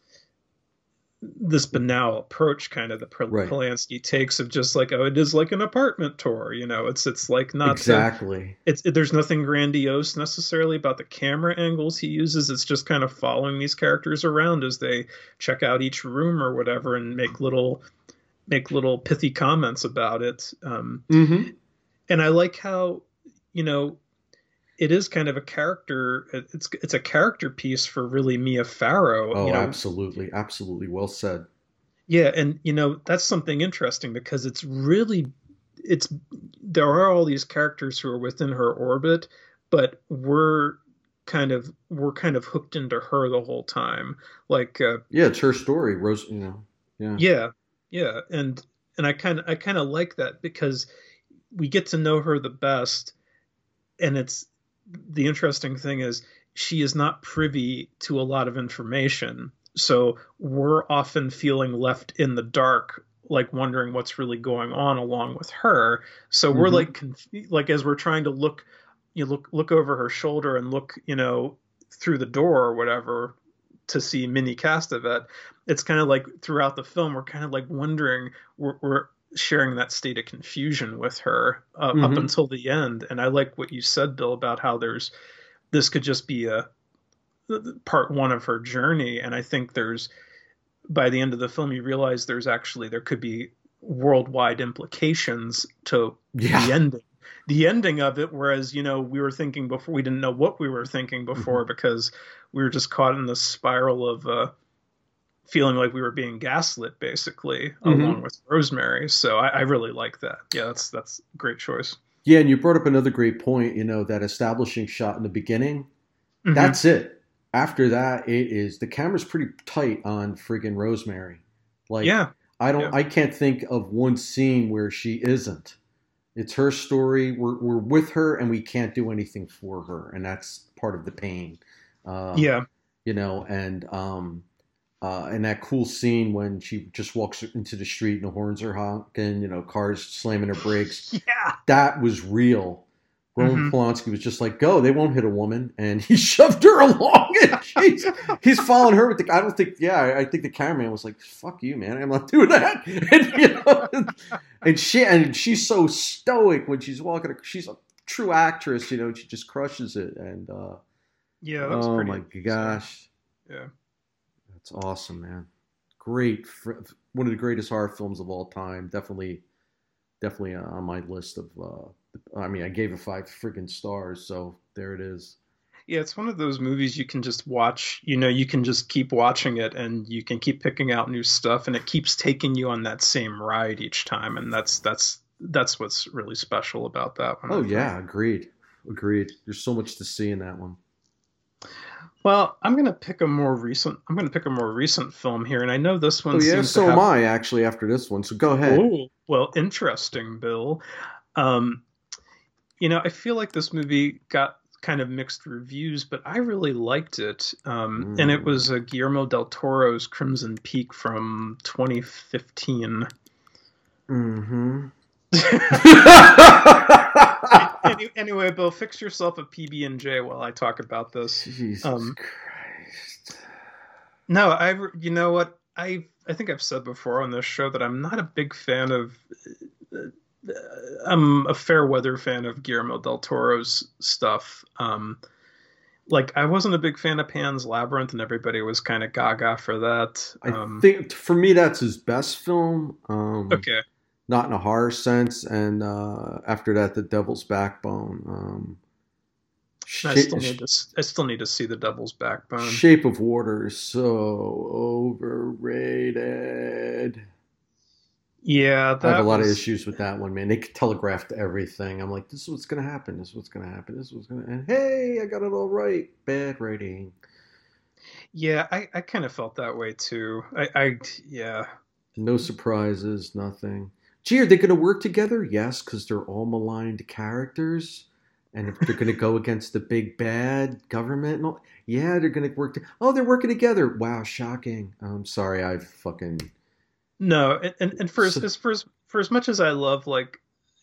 this banal approach kind of the
Right.
Polanski takes of just like, oh, it is like an apartment tour, you know, it's it's like not to,
Exactly.
it's it, there's nothing grandiose necessarily about the camera angles he uses. It's just kind of following these characters around as they check out each room or whatever and make little make little pithy comments about it. Um,
Mm-hmm.
and I like how, you know, it is kind of a character. It's it's a character piece for really Mia Farrow. You
Oh,
know,
absolutely, absolutely. Well said.
yeah, and you know that's something interesting because it's really it's there are all these characters who are within her orbit, but we're kind of we're kind of hooked into her the whole time. Like uh,
Yeah, it's her story, Rose. You know. Yeah.
yeah, yeah, and and I kind of I kind of like that because we get to know her the best, and it's the interesting thing is she is not privy to a lot of information. So we're often feeling left in the dark, like wondering what's really going on along with her. So we're
Mm-hmm.
like, conf- like as we're trying to look, you look look over her shoulder and look, you know, through the door or whatever to see Minnie Castevet. It's kind of like throughout the film, we're kind of like wondering, we're, we're sharing that state of confusion with her uh, up
Mm-hmm.
until the end. And I like what you said, Bill, about how there's this could just be a part one of her journey. And I think there's by the end of the film, you realize there's actually there could be worldwide implications to
Yeah.
the ending. The ending of it, whereas, you know, we were thinking before, we didn't know what we were thinking
Mm-hmm.
before because we were just caught in this spiral of uh, feeling like we were being gaslit, basically, along
Mm-hmm.
with Rosemary. So I, I really like that. Yeah, that's that's a great choice.
Yeah, and you brought up another great point. You know, that establishing shot in the beginning.
Hmm.
That's it. After that, it is the camera's pretty tight on friggin' Rosemary. Like,
Yeah,
I
yeah,
don't, I can't think of one scene where she isn't. It's her story. We're we're with her, and we can't do anything for her, and that's part of the pain. Uh,
yeah,
you know, and um, uh, and that cool scene when she just walks into the street and the horns are honking, you know, cars slamming her brakes.
yeah.
That was real. Roman
Hmm.
Polanski was just like, "Go, they won't hit a woman," and he shoved her along. And she's he's following her with the. I don't think. Yeah, I think the cameraman was like, "Fuck you, man! I'm not doing that." And you know, and she and she's so stoic when she's walking. She's a true actress, you know. She just crushes it. And uh,
Yeah, that was
oh
pretty
my
interesting.
gosh,
Yeah.
that's awesome, man! Great, one of the greatest horror films of all time. Definitely, definitely on my list of. Uh, I mean, I gave it five friggin' stars, so there it is.
Yeah, it's one of those movies you can just watch, you know, you can just keep watching it and you can keep picking out new stuff and it keeps taking you on that same ride each time and that's that's that's what's really special about that one,
Oh
I think.
yeah, agreed, agreed. There's so much to see in that one.
Well, I'm going to pick a more recent I'm going to pick a more recent film here and I know this
Oh
one
yeah,
seems to
so am
have
I actually after this one. So go ahead.
oh, well, interesting, Bill. Um, you know, I feel like this movie got kind of mixed reviews, but I really liked it. Um, and it
Mm.
was uh, Guillermo del Toro's Crimson Peak from twenty fifteen.
Hmm.
Any, anyway, Bill, fix yourself a P B and J while I talk about this.
Jesus
Um,
Christ.
no, I, you know what? I, I think I've said before on this show that I'm not a big fan of. Uh, I'm a fair weather fan of Guillermo del Toro's stuff. Um, like I wasn't a big fan of Pan's Labyrinth, and everybody was kind of gaga for that.
I
Um,
think for me that's his best film. Um,
okay,
not in a horror sense, and uh, after that, The Devil's Backbone. Um,
I
Shape,
still need to. I still need to see the Devil's Backbone.
Shape of Water is so overrated.
Yeah,
I have a
that
lot of
was.
issues with that one, man. They telegraphed everything. I'm like, this is what's gonna happen. This is what's gonna happen. This is what's gonna. And hey, I got it all right. Bad rating.
Yeah, I, I kind of felt that way too. I, I yeah.
No surprises. Nothing. Gee, are they gonna work together? Yes, because they're all maligned characters. And if they're gonna go against the big bad government, and all, yeah, they're gonna work. To, oh, they're working together. Wow, shocking. I'm sorry, I fucking.
No, and, and, and for as,
So,
as for as for as much as I love like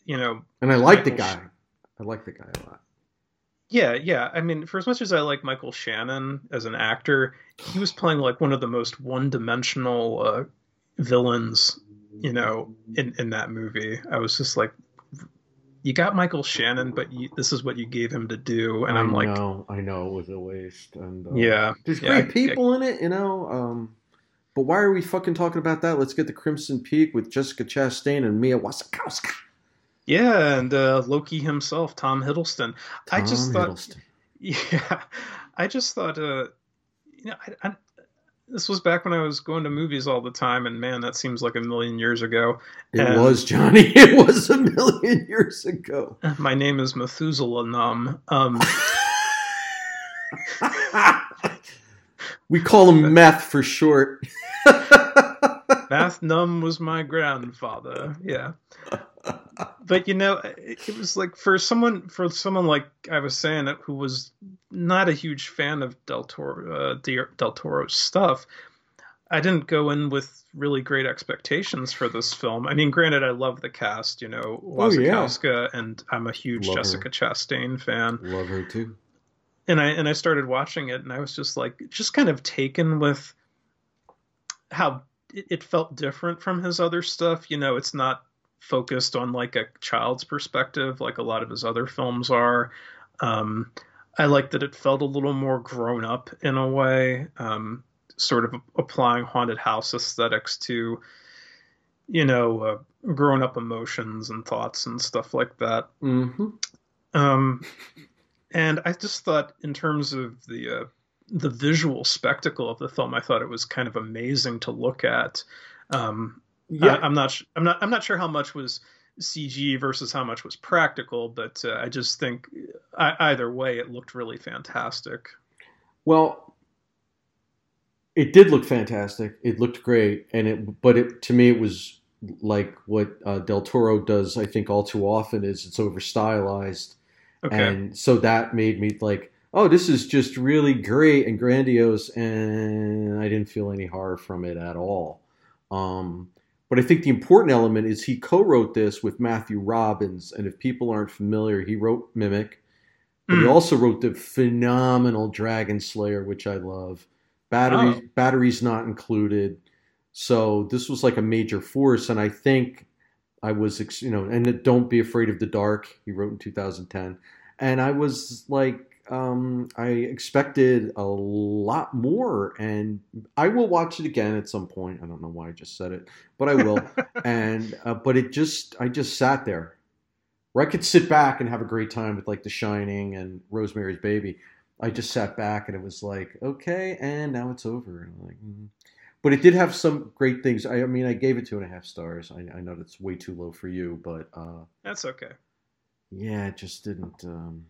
you know,
And I like the
Michael
guy. I like the guy a lot.
Yeah, yeah. I mean, for as much as I like Michael Shannon as an actor, he was playing like one of the most one-dimensional uh, villains, you know, in in that movie. I was just like, you got Michael Shannon, but you, this is what you gave him to do, and
I
I'm like,
know, I know it was a waste. And uh,
yeah,
there's
yeah, I,
great
I,
people in it, you know. Um, but why are we fucking talking about that? Let's get the Crimson Peak with Jessica Chastain and Mia Wasikowska.
yeah, and uh, Loki himself, Tom Hiddleston. I just
Tom
thought,
Hiddleston.
yeah, I just thought, uh, you know, I, I, this was back when I was going to movies all the time, and man, that seems like a million years ago.
It
And
was, Johnny. It was a million years ago.
my name is Methuselah Num. Um,
We call him Meth for short.
Math Num was my grandfather. Yeah, but you know, it, it was like for someone for someone like I was saying who was not a huge fan of Del Toro, uh, Del Toro's stuff. I didn't go in with really great expectations for this film. I mean, granted, I love the cast, you know,
Oh, yeah.
Wasikowska, and I'm a huge
Love her.
Jessica Chastain fan.
Love her too.
And I and I started watching it, and I was just like, just kind of taken with how it, it felt different from his other stuff. You know, it's not focused on like a child's perspective like a lot of his other films are. Um, I like that it felt a little more grown up in a way. Um, sort of applying haunted house aesthetics to, you know, uh, grown up emotions and thoughts and stuff like that.
Mm-hmm.
Um, and I just thought, in terms of the uh, the visual spectacle of the film, I thought it was kind of amazing to look at. Um,
Yeah.
I, I'm not, I'm not, I'm not sure how much was C G versus how much was practical, but uh, I just think I, either way, it looked really fantastic.
Well, it did look fantastic. It looked great, and it. But it to me, it was like what uh, Del Toro does. I think all too often is it's over stylized,
Okay.
and so that made me like, oh, this is just really great and grandiose, and I didn't feel any horror from it at all. Um, but I think the important element is he co-wrote this with Matthew Robbins, and if people aren't familiar, he wrote Mimic, but he
Mm.
also wrote the phenomenal Dragon Slayer, which I love. Batteries,
Oh.
batteries not included. So this was like a major force, and I think I was, ex- you know, and Don't Be Afraid of the Dark. He wrote in two thousand ten, and I was like, um, I expected a lot more, and I will watch it again at some point. I don't know why I just said it, but I will. and uh, but it just, I just sat there, where I could sit back and have a great time with like The Shining and Rosemary's Baby. I just sat back and it was like, okay, and now it's over. And I'm like, mm. But it did have some great things. I, I mean, I gave it two and a half stars. I, I know that's way too low for you, but uh,
That's okay.
yeah, it just didn't. Um,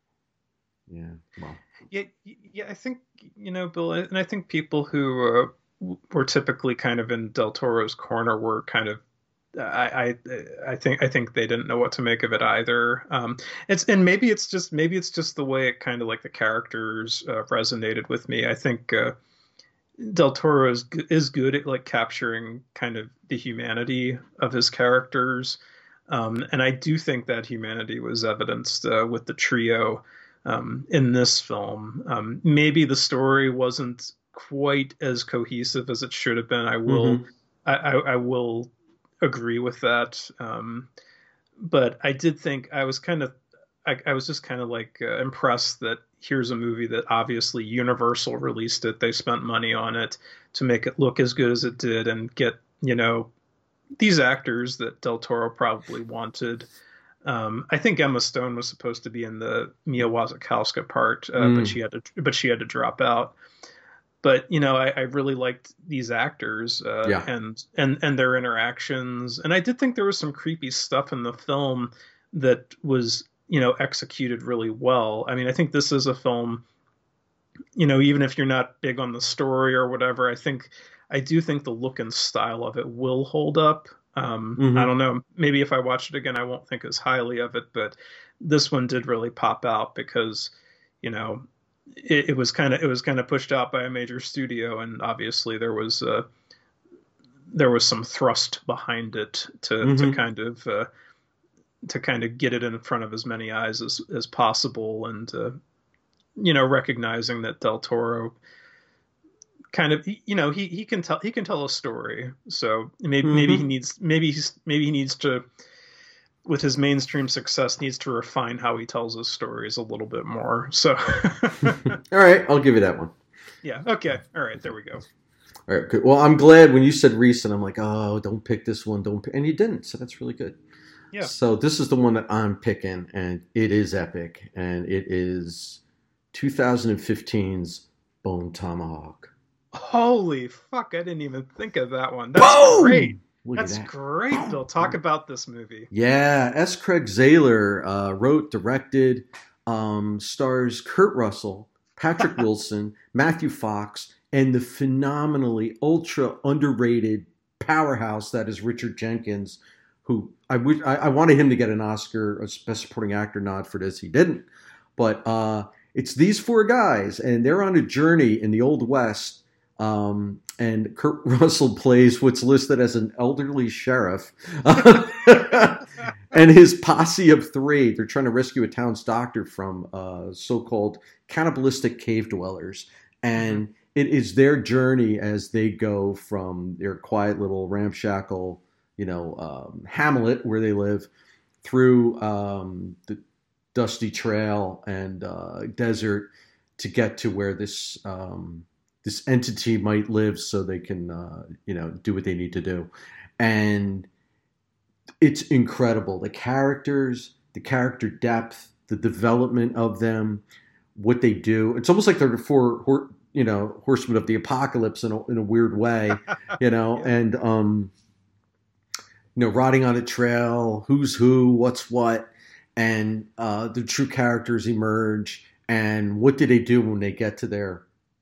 yeah, well,
Yeah, yeah. I think, you know, Bill, and I think people who uh, were typically kind of in Del Toro's corner were kind of. I, I I think I think they didn't know what to make of it either. Um, it's and maybe it's just maybe it's just the way it kind of like the characters uh, resonated with me. I think uh, Del Toro is is good at like capturing kind of the humanity of his characters, um, and I do think that humanity was evidenced uh, with the trio um, in this film. Um, maybe the story wasn't quite as cohesive as it should have been. I will
mm-hmm.
I, I, I will agree with that. Um, but I did think I was kind of, I, I was just kind of like uh, impressed that here's a movie that obviously Universal released it. They spent money on it to make it look as good as it did and get, you know, these actors that Del Toro probably wanted. Um, I think Emma Stone was supposed to be in the Mia Wasikowska part, uh,
Mm.
but she had to, but she had to drop out. But you know, I, I really liked these actors uh,
Yeah.
and and and their interactions, and I did think there was some creepy stuff in the film that was, you know, executed really well. I mean, I think this is a film, you know, even if you're not big on the story or whatever, I think I do think the look and style of it will hold up. Um,
Mm-hmm.
I don't know, maybe if I watch it again, I won't think as highly of it, but this one did really pop out because, you know. It, it was kind of it was kind of pushed out by a major studio, and obviously there was uh, there was some thrust behind it to
Mm-hmm.
to kind of uh, to kind of get it in front of as many eyes as as possible, and uh, you know, recognizing that Del Toro kind of, you know, he he can tell he can tell a story. So maybe
Mm-hmm.
maybe he needs maybe he's maybe he needs to, with his mainstream success, needs to refine how he tells his stories a little bit more. So
All right, I'll give you that one.
yeah, okay, all right, there we go.
All right, good. Well, I'm glad when you said recent, I'm like, oh, don't pick this one, don't pick, and you didn't, so that's really good.
Yeah.
So this is the one that I'm picking, and it is epic, and it is twenty fifteen's Bone Tomahawk.
Holy fuck! I didn't even think of that one. That's
Boom!
great.
Look
That's
at that.
great, Bill. Talk about this movie.
Yeah, S. Craig Zahler uh, wrote, directed, um, stars Kurt Russell, Patrick Wilson, Matthew Fox, and the phenomenally ultra underrated powerhouse that is Richard Jenkins, who I wish I, I wanted him to get an Oscar, a Best Supporting Actor nod for this. He didn't, but uh, it's these four guys, and they're on a journey in the Old West. Um, and Kurt Russell plays what's listed as an elderly sheriff. And his posse of three, they're trying to rescue a town's doctor from uh, so-called cannibalistic cave dwellers. And it is their journey as they go from their quiet little ramshackle, you know, um, hamlet where they live, through um, the dusty trail and uh, desert to get to where this um, this entity might live, so they can uh, you know, do what they need to do. And it's incredible. The characters, the character depth, the development of them, what they do. It's almost like they're the four, you know, horsemen of the apocalypse in a, in a weird way, you know,
Yeah.
and, um, you know, riding on a trail, who's who, what's what, and uh, the true characters emerge. And what do they do when they get to their,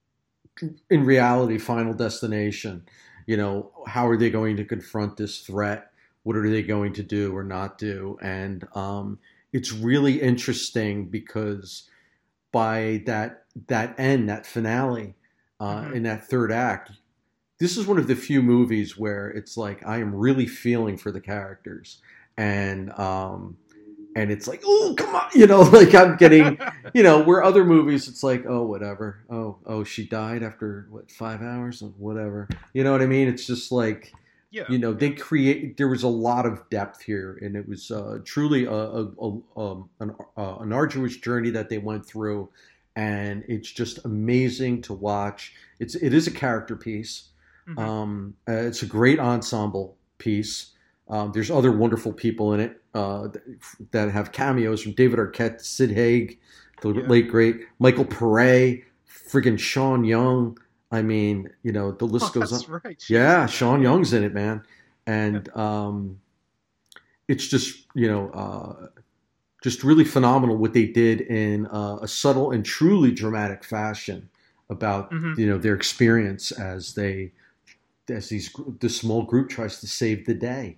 in reality, final destination? You know, how are they going to confront this threat? What are they going to do or not do? And um, it's really interesting because by that that end, that finale, uh,
Mhm.
in that third act, this is one of the few movies where it's like I am really feeling for the characters, and um, and it's like, oh, come on, you know, like I'm getting, you know, where other movies it's like, oh, whatever, oh, oh, she died after what, five hours, whatever, you know what I mean? It's just like.
Yeah.
You know, they create. There was a lot of depth here, and it was uh, truly a, a, a um, an, uh, an arduous journey that they went through, and it's just amazing to watch. It's it is a character piece.
Mhm.
Um, uh, it's a great ensemble piece. Um, there's other wonderful people in it uh, that have cameos, from David Arquette, Sid Haig, the
Yeah.
late great Michael Pare, friggin' Sean Young. I mean, you know, the list
Oh,
goes
that's
on.
right. She's
Yeah,
in
Sean
that.
Young's in it, man. And um, it's just, you know, uh, just really phenomenal what they did in uh, a subtle and truly dramatic fashion about,
Mhm.
you know, their experience as they, as these this small group tries to save the day.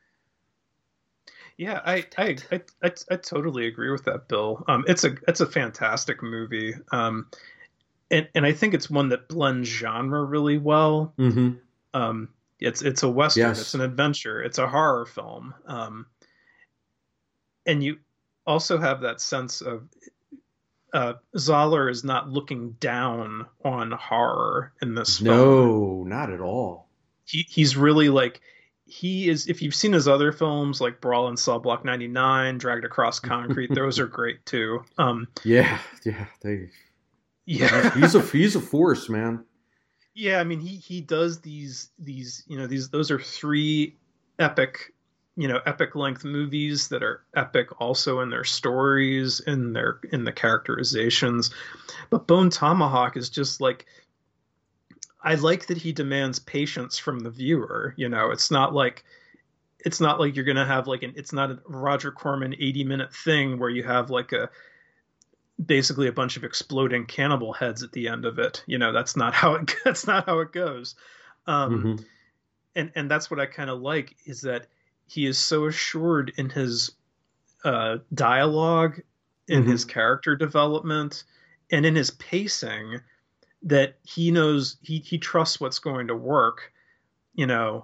Yeah, I, I, I, I, I totally agree with that, Bill. Um, it's a, it's a fantastic movie. Um, and, and I think it's one that blends genre really well.
Mm-hmm.
Um, it's, it's a Western,
Yes.
it's an adventure, it's a horror film. Um, and you also have that sense of, uh, Zahler is not looking down on horror in this film.
No, not at all.
He, he's really like, he is, if you've seen his other films like Brawl in Cell Block ninety-nine, Dragged Across Concrete, those are great too. Um,
Yeah, yeah, they.
yeah,
He's a he's a force, man.
yeah. I mean, he he does these these you know these those are three epic, you know, epic length movies that are epic also in their stories, in their in the characterizations. But Bone Tomahawk is just like, I like that he demands patience from the viewer. You know, it's not like it's not like you're gonna have like an it's not a Roger Corman eighty minute thing where you have like a basically a bunch of exploding cannibal heads at the end of it. You know, that's not how it that's not how it goes. Um,
Mm-hmm.
and and that's what I kind of like, is that he is so assured in his uh, dialogue, in
Mhm.
his character development, and in his pacing, that he knows he he trusts what's going to work. You know,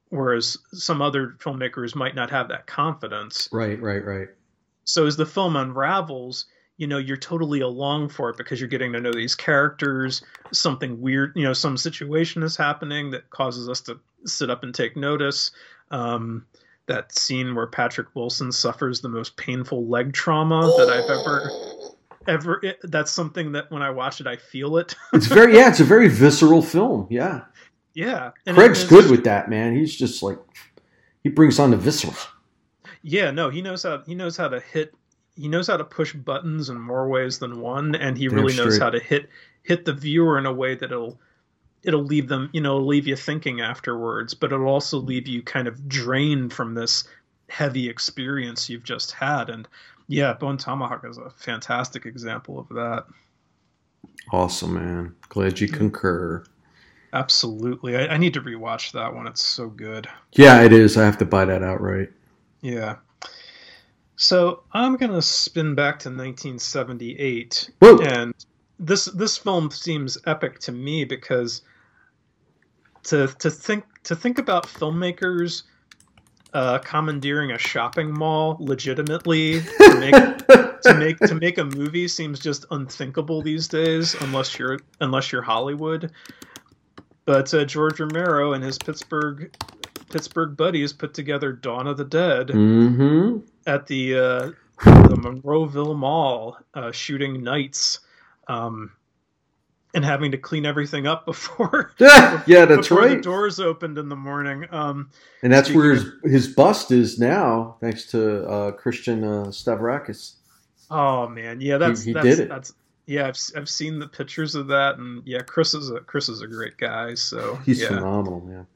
whereas some other filmmakers might not have that confidence.
Right, right, right.
So as the film unravels, you know, you're totally along for it because you're getting to know these characters. Something weird, you know, some situation is happening that causes us to sit up and take notice. Um, that scene where Patrick Wilson suffers the most painful leg trauma that I've ever, ever. It, that's something that when I watch it, I feel it.
It's very, yeah, it's a very visceral film. Yeah.
Yeah. And
Craig's good with that, man. He's just like, he brings on the viscera.
Yeah, no, he knows how, he knows how to hit, he knows how to push buttons in more ways than one. And he
Damn
really knows
straight.
how to hit, hit the viewer in a way that it'll, it'll leave them, you know, leave you thinking afterwards, but it'll also leave you kind of drained from this heavy experience you've just had. And yeah, Bone Tomahawk is a fantastic example of that.
Awesome, man. Glad you concur.
Absolutely. I, I need to rewatch that one. It's so good.
Yeah, it is. I have to buy that outright.
Yeah. So I'm going to spin back to nineteen seventy-eight.
Whoa.
And this, this film seems epic to me because to, to think, to think about filmmakers uh, commandeering a shopping mall legitimately to make, to make, to make a movie seems just unthinkable these days, unless you're, unless you're Hollywood. But uh, George Romero and his Pittsburgh Pittsburgh buddies put together Dawn of the Dead
Mm-hmm.
at the uh, the Monroeville Mall, uh, shooting nights, um, and having to clean everything up before
Yeah, yeah, that's
before
right.
the doors opened in the morning. Um,
And that's
speaking
where
of-
his, his bust is now, thanks to uh, Christian uh, Stavrakis.
oh man, yeah, that's
he
that's,
did it.
That's yeah, I've I've seen the pictures of that, and yeah, Chris is a Chris is a great guy. So
He's
yeah.
phenomenal, man.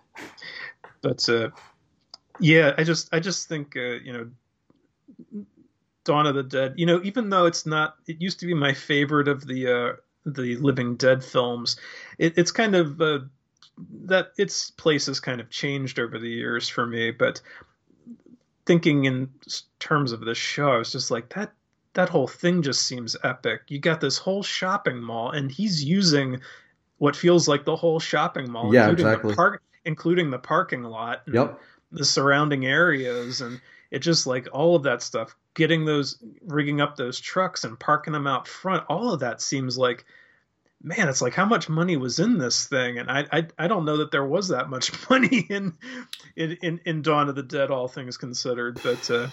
But uh, yeah, I just I just think uh, you know, Dawn of the Dead. You know, even though it's not, it used to be my favorite of the uh, the Living Dead films. It, it's kind of uh, that its place has kind of changed over the years for me. But thinking in terms of this show, I was just like that. That whole thing just seems epic. You got this whole shopping mall, and he's using what feels like the whole shopping mall,
Yeah,
including
exactly.
the park, including the parking lot, and
Yep.
the surrounding areas, and it just like all of that stuff. Getting those, rigging up those trucks and parking them out front. All of that seems like, man, it's like how much money was in this thing, and I I, I don't know that there was that much money in in in, in Dawn of the Dead, all things considered, but. Uh,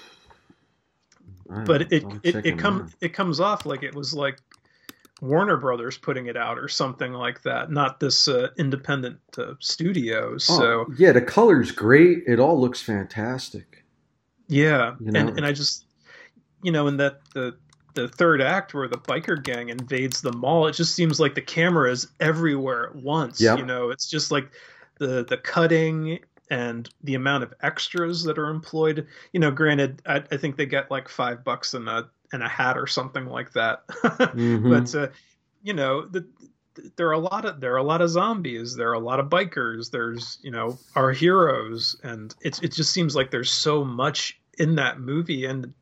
I
But
know,
it
I'm
it,
checking
it comes
now.
it comes off like it was like Warner Brothers putting it out or something like that, not this uh, independent uh, studio. So
Oh, yeah, the color's great. It all looks fantastic.
yeah,
You know?
and and I just you know in that the the third act where the biker gang invades the mall, it just seems like the camera is everywhere at once.
Yep.
You know, it's just like the the cutting and the amount of extras that are employed. You know, granted, I, I think they get like five bucks in a in a hat or something like that.
Mhm.
But uh, you know, the, there are a lot of there are a lot of zombies. There are a lot of bikers. There's you know our heroes, and it's it just seems like there's so much in that movie. And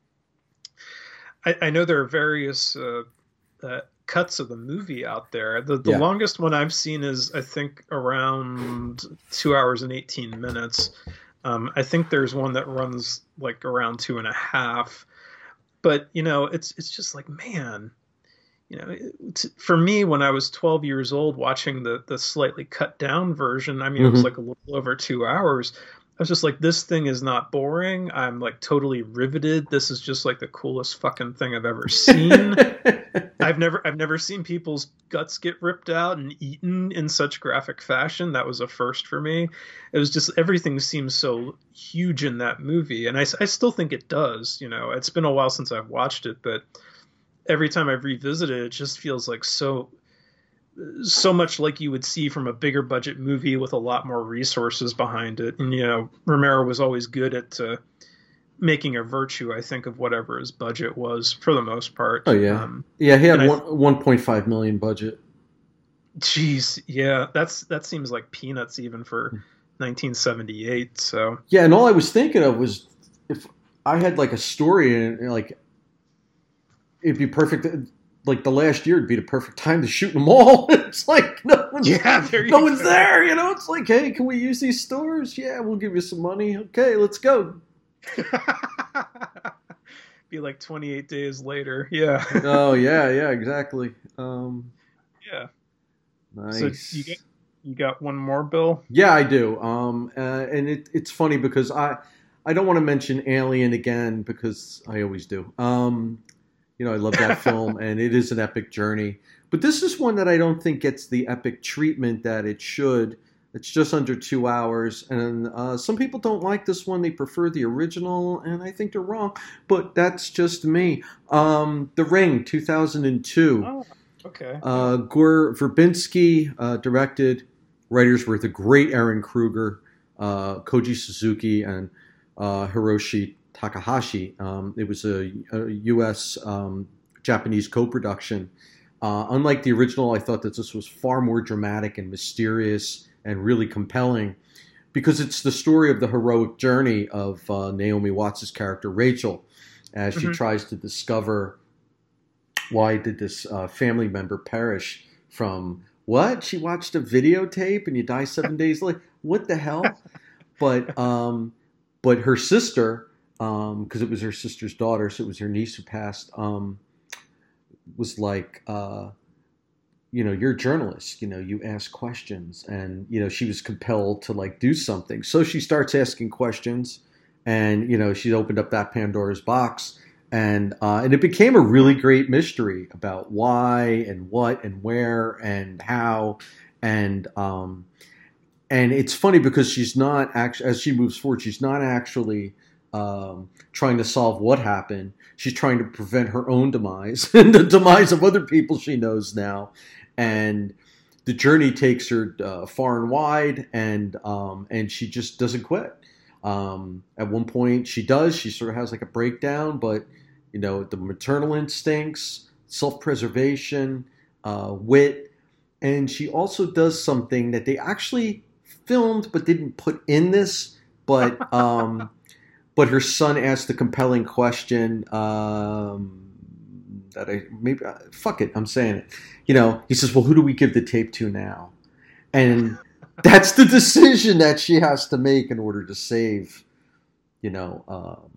I, I know there are various uh, uh, cuts of the movie out there. The, the
Yeah.
longest one I've seen is I think around two hours and eighteen minutes. Um, I think there's one that runs like around two and a half. But you know, it's it's just like, man, you know, it, for me when I was twelve years old watching the the slightly cut down version, I mean, it was
Mhm.
like a little over two hours. I was just like, this thing is not boring. I'm like totally riveted. This is just like the coolest fucking thing I've ever seen. I've never I've never seen people's guts get ripped out and eaten in such graphic fashion. That was a first for me. It was just everything seems so huge in that movie, and I, I still think it does. You know, it's been a while since I've watched it, but every time I've revisited it, it just feels like so so much like you would see from a bigger budget movie with a lot more resources behind it. And you know, Romero was always good at uh, making a virtue, I think, of whatever his budget was for the most part.
Oh yeah,
Um,
yeah. He had
and I-
one one point five million budget.
Jeez, yeah, that's that seems like peanuts even for nineteen seventy-eight. So
Yeah, and all I was thinking of was if I had like a story and like it'd be perfect. Like the last year would be the perfect time to shoot them all. It's like no,
Yeah, there you
no
go.
one's there. You know, it's like, hey, can we use these stores? Yeah, we'll give you some money. Okay, let's go.
Be like twenty-eight days later. Yeah.
Oh yeah, yeah, exactly. Um,
Yeah.
nice.
So you get you got one more, Bill?
Yeah, I do. Um, uh, and it, it's funny because I I don't want to mention Alien again because I always do. Um, you know, I love that film, and it is an epic journey. But this is one that I don't think gets the epic treatment that it should. It's just under two hours, and uh, some people don't like this one. They prefer the original, and I think they're wrong. But that's just me. Um, The Ring, two thousand two.
Oh, okay.
Uh, Gore Verbinski uh, directed. Writers were the great Aaron Kruger, uh, Koji Suzuki, and uh, Hiroshi Takahashi. Um, it was a, a U S um, Japanese co-production. Uh, unlike the original, I thought that this was far more dramatic and mysterious and really compelling because it's the story of the heroic journey of uh, Naomi Watts' character Rachel as she mm-hmm. tries to discover why did this uh, family member perish from what? She watched a videotape and you die seven days later? What the hell? But um, but her sister, because um, it was her sister's daughter, so it was her niece who passed, um, was like, uh, you know, you're a journalist, you know, you ask questions. And, you know, she was compelled to like do something. So she starts asking questions and, you know, she opened up that Pandora's box. And uh, and it became a really great mystery about why and what and where and how. And um, and it's funny because she's not actually, as she moves forward, she's not actually um, trying to solve what happened. She's trying to prevent her own demise and the demise of other people she knows now. And the journey takes her uh, far and wide, and um, and she just doesn't quit. Um, at one point, she does. She sort of has like a breakdown, but you know, the maternal instincts, self-preservation, uh, wit, and she also does something that they actually filmed but didn't put in this. But um, but her son asked a compelling question um, that I maybe uh, fuck it, I'm saying it. You know, he says, "Well, who do we give the tape to now?" And that's the decision that she has to make in order to save, you know, um,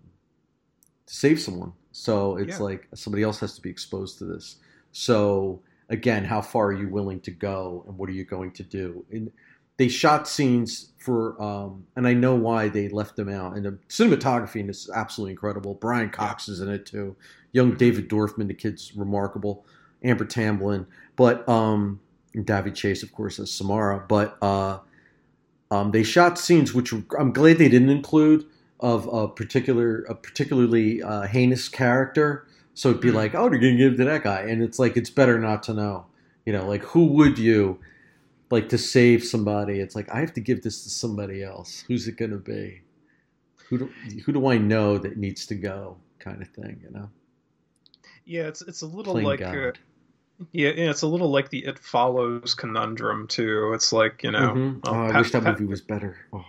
to save someone. So it's yeah. like somebody else has to be exposed to this. So again, how far are you willing to go, and what are you going to do? And they shot scenes for, um, and I know why they left them out. And the cinematography in this is absolutely incredible. Brian Cox is in it too. Young David Dorfman, the kid's remarkable. Amber Tamblyn, but um, Davy Chase, of course, as Samara. But uh, um, they shot scenes which I'm glad they didn't include of a particular, a particularly uh, heinous character. So it'd be mm-hmm. like, oh, they're going to give it to that guy, and it's like it's better not to know. You know, like who would you like to save somebody? It's like I have to give this to somebody else. Who's it going to be? Who do who do I know that needs to go? Kind of thing, you know.
Yeah, it's it's a little
Plain
like. Uh, Yeah, yeah, it's a little like the It Follows conundrum too. It's like, you know,
mm-hmm. oh,
oh,
I
Pat,
wish that
Pat,
movie was better. Oh.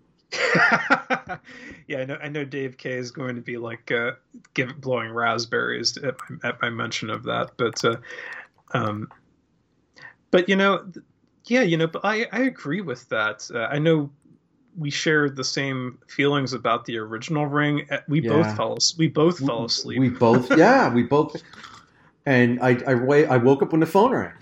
Yeah, I know. I know Dave K is going to be like uh, give blowing raspberries at my, at my mention of that, but, uh, um, but you know, yeah, you know, but I I agree with that. Uh, I know we shared the same feelings about the original Ring. We yeah. both fell. We both we, fell asleep.
We both, yeah, we both. And I, I, I woke up when the phone rang.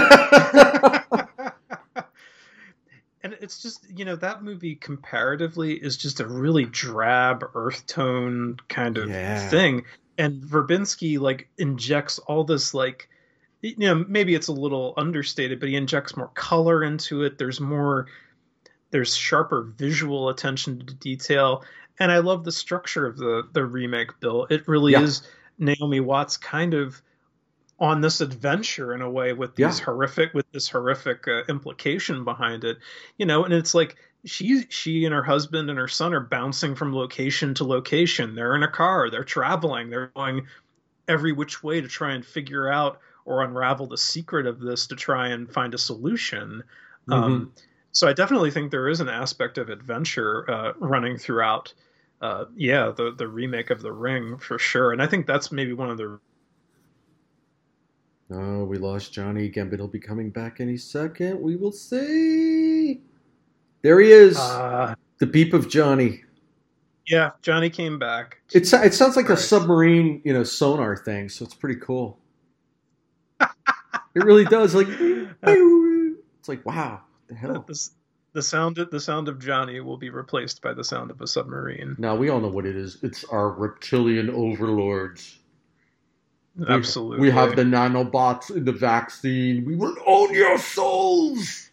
And it's just, you know, that movie comparatively is just a really drab earth tone kind of yeah. thing. And Verbinski, like, injects all this, like, you know, maybe it's a little understated, but he injects more color into it. There's more, there's sharper visual attention to detail. And I love the structure of the, the remake, Bill. It really yeah. is Naomi Watts kind of on this adventure in a way with these yeah. horrific, with this horrific uh, implication behind it, you know, and it's like she, she and her husband and her son are bouncing from location to location. They're in a car, they're traveling, they're going every which way to try and figure out or unravel the secret of this to try and find a solution. Mm-hmm. Um, so I definitely think there is an aspect of adventure uh, running throughout. Uh, yeah. The, the remake of The Ring for sure. And I think that's maybe one of the
Oh, we lost Johnny again, but he'll be coming back any second. We will see. There he is.
Uh,
the beep of Johnny.
Yeah, Johnny came back.
It's it sounds like
right.
a submarine, you know, sonar thing. So it's pretty cool. It really does. Like it's like wow, what the hell.
The, the sound the sound of Johnny will be replaced by the sound of a submarine.
Now we all know what it is. It's our reptilian overlords.
Absolutely.
We, we have the nanobots in the vaccine. We will own your souls.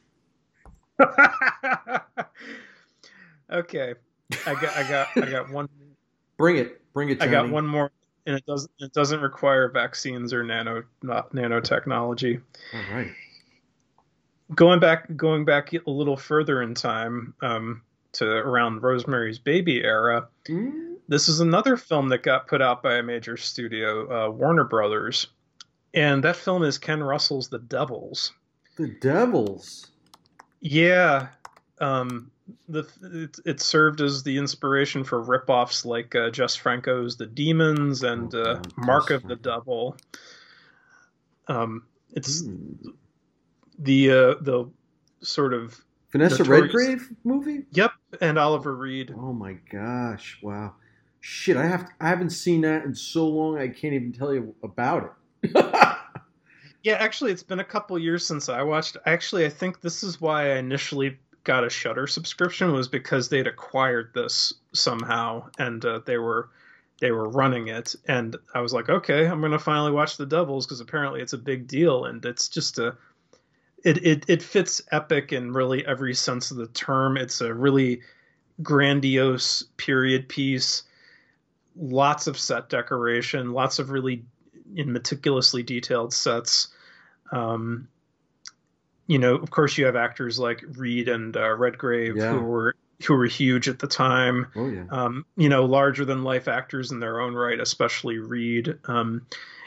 Okay. I got I got I got one
Bring it. Bring it, Johnny.
I got one more, and it doesn't it doesn't require vaccines or nano not nanotechnology.
All right.
Going back going back a little further in time, um, to around Rosemary's Baby era. Mm. This is another film that got put out by a major studio, uh, Warner Brothers, and that film is Ken Russell's The Devils.
The Devils.
Yeah, um, the it, it served as the inspiration for ripoffs like uh, Jess Franco's The Demons and uh, oh, Mark of the Devil. Um, it's mm. the uh, the sort of
Vanessa
notorious...
Redgrave movie.
Yep, and Oliver Reed.
Oh my gosh! Wow. Shit, I have to, I haven't seen that in so long I can't even tell you about it.
Yeah, actually, it's been a couple years since I watched. Actually, I think this is why I initially got a Shudder subscription, was because they'd acquired this somehow, and uh, they were they were running it, and I was like, okay, I'm gonna finally watch The Devils because apparently it's a big deal, and it's just a it it it fits epic in really every sense of the term. It's a really grandiose period piece. Lots of set decoration, lots of really meticulously detailed sets. Um, you know, of course, you have actors like Reed and uh, Redgrave, yeah. who were who were huge at the time.
Oh yeah.
Um, you know, larger than life actors in their own right, especially Reed. Um,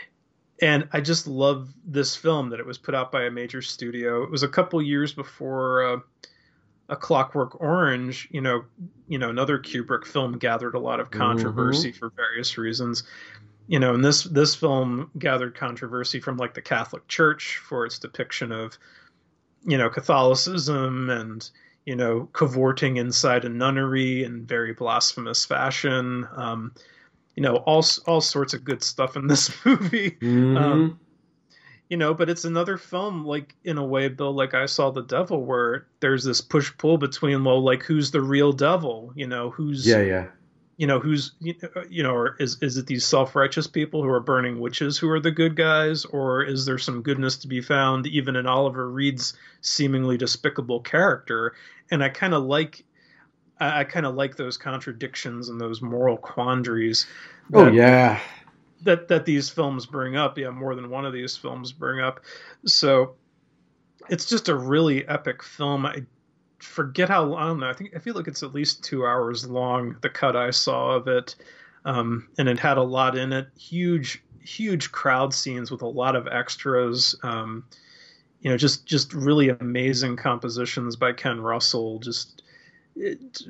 and I just love this film that it was put out by a major studio. It was a couple years before uh, A Clockwork Orange, you know, you know, another Kubrick film, gathered a lot of controversy mm-hmm. for various reasons. You know, and this this film gathered controversy from like the Catholic Church for its depiction of, you know, Catholicism and, you know, cavorting inside a nunnery in very blasphemous fashion. Um, you know, all all sorts of good stuff in this movie.
Mm-hmm.
Um, You know, but it's another film, like, in a way, Bill, like I Saw the Devil, where there's this push-pull between, well, like, who's the real devil? You know, who's...
Yeah, yeah.
You know, who's... You know, or is, is it these self-righteous people who are burning witches who are the good guys? Or is there some goodness to be found even in Oliver Reed's seemingly despicable character? And I kind of like... I, I kind of like those contradictions and those moral quandaries.
That, oh, yeah.
that that these films bring up. Yeah, more than one of these films bring up. So it's just a really epic film. I forget how long. I don't know. I think I feel like it's at least two hours long, the cut I saw of it. Um, and it had a lot in it. Huge, huge crowd scenes with a lot of extras. Um, you know, just just really amazing compositions by Ken Russell. Just it,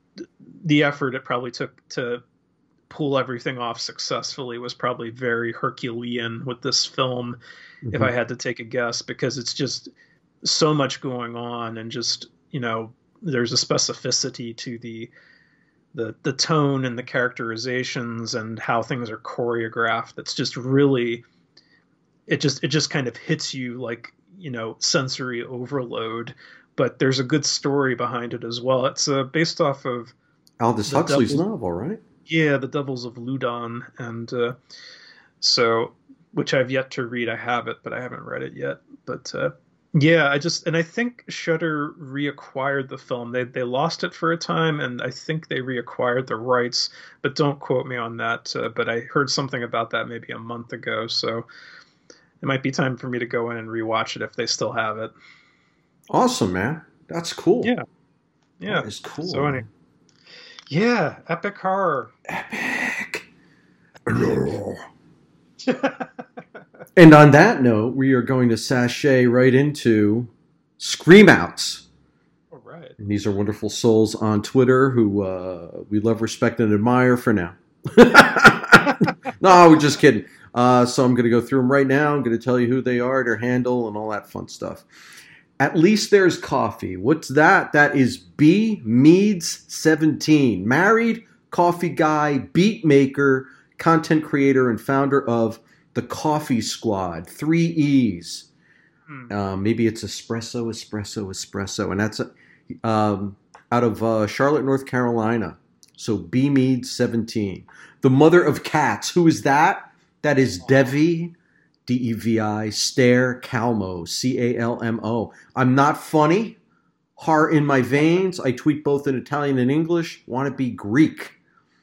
the effort it probably took to pull everything off successfully was probably very Herculean with this film, mm-hmm. if I had to take a guess, because it's just so much going on, and just, you know, there's a specificity to the the the tone and the characterizations and how things are choreographed that's just really, it just it just kind of hits you like, you know, sensory overload. But there's a good story behind it as well. It's uh, based off of
Aldous Huxley's novel, right?
Yeah, The Devils of Loudun, and uh, so, which I've yet to read. I have it, but I haven't read it yet. But uh, yeah, I just, and I think Shudder reacquired the film. They they lost it for a time, and I think they reacquired the rights, but don't quote me on that. Uh, but I heard something about that maybe a month ago, so it might be time for me to go in and rewatch it if they still have it.
Awesome, man. That's cool.
Yeah. Yeah.
That is cool.
So anyway. Yeah, epic horror.
Epic. And on that note, we are going to sashay right into Scream Outs.
All right.
And these are wonderful souls on Twitter who uh, we love, respect, and admire for now. No, we're just kidding. Uh, so I'm going to go through them right now. I'm going to tell you who they are, their handle, and all that fun stuff. At Least There's Coffee. What's that? That is B Meads seventeen. Married, coffee guy, beat maker, content creator, and founder of The Coffee Squad. Three E's. Hmm. Uh, maybe it's espresso, espresso, espresso. And that's um, out of uh, Charlotte, North Carolina. So B Meads seventeen. The mother of cats. Who is that? That is Devi. D E V I, Stare Calmo, C A L M O. I'm not funny. Horror in my veins. I tweet both in Italian and English. Want to be Greek.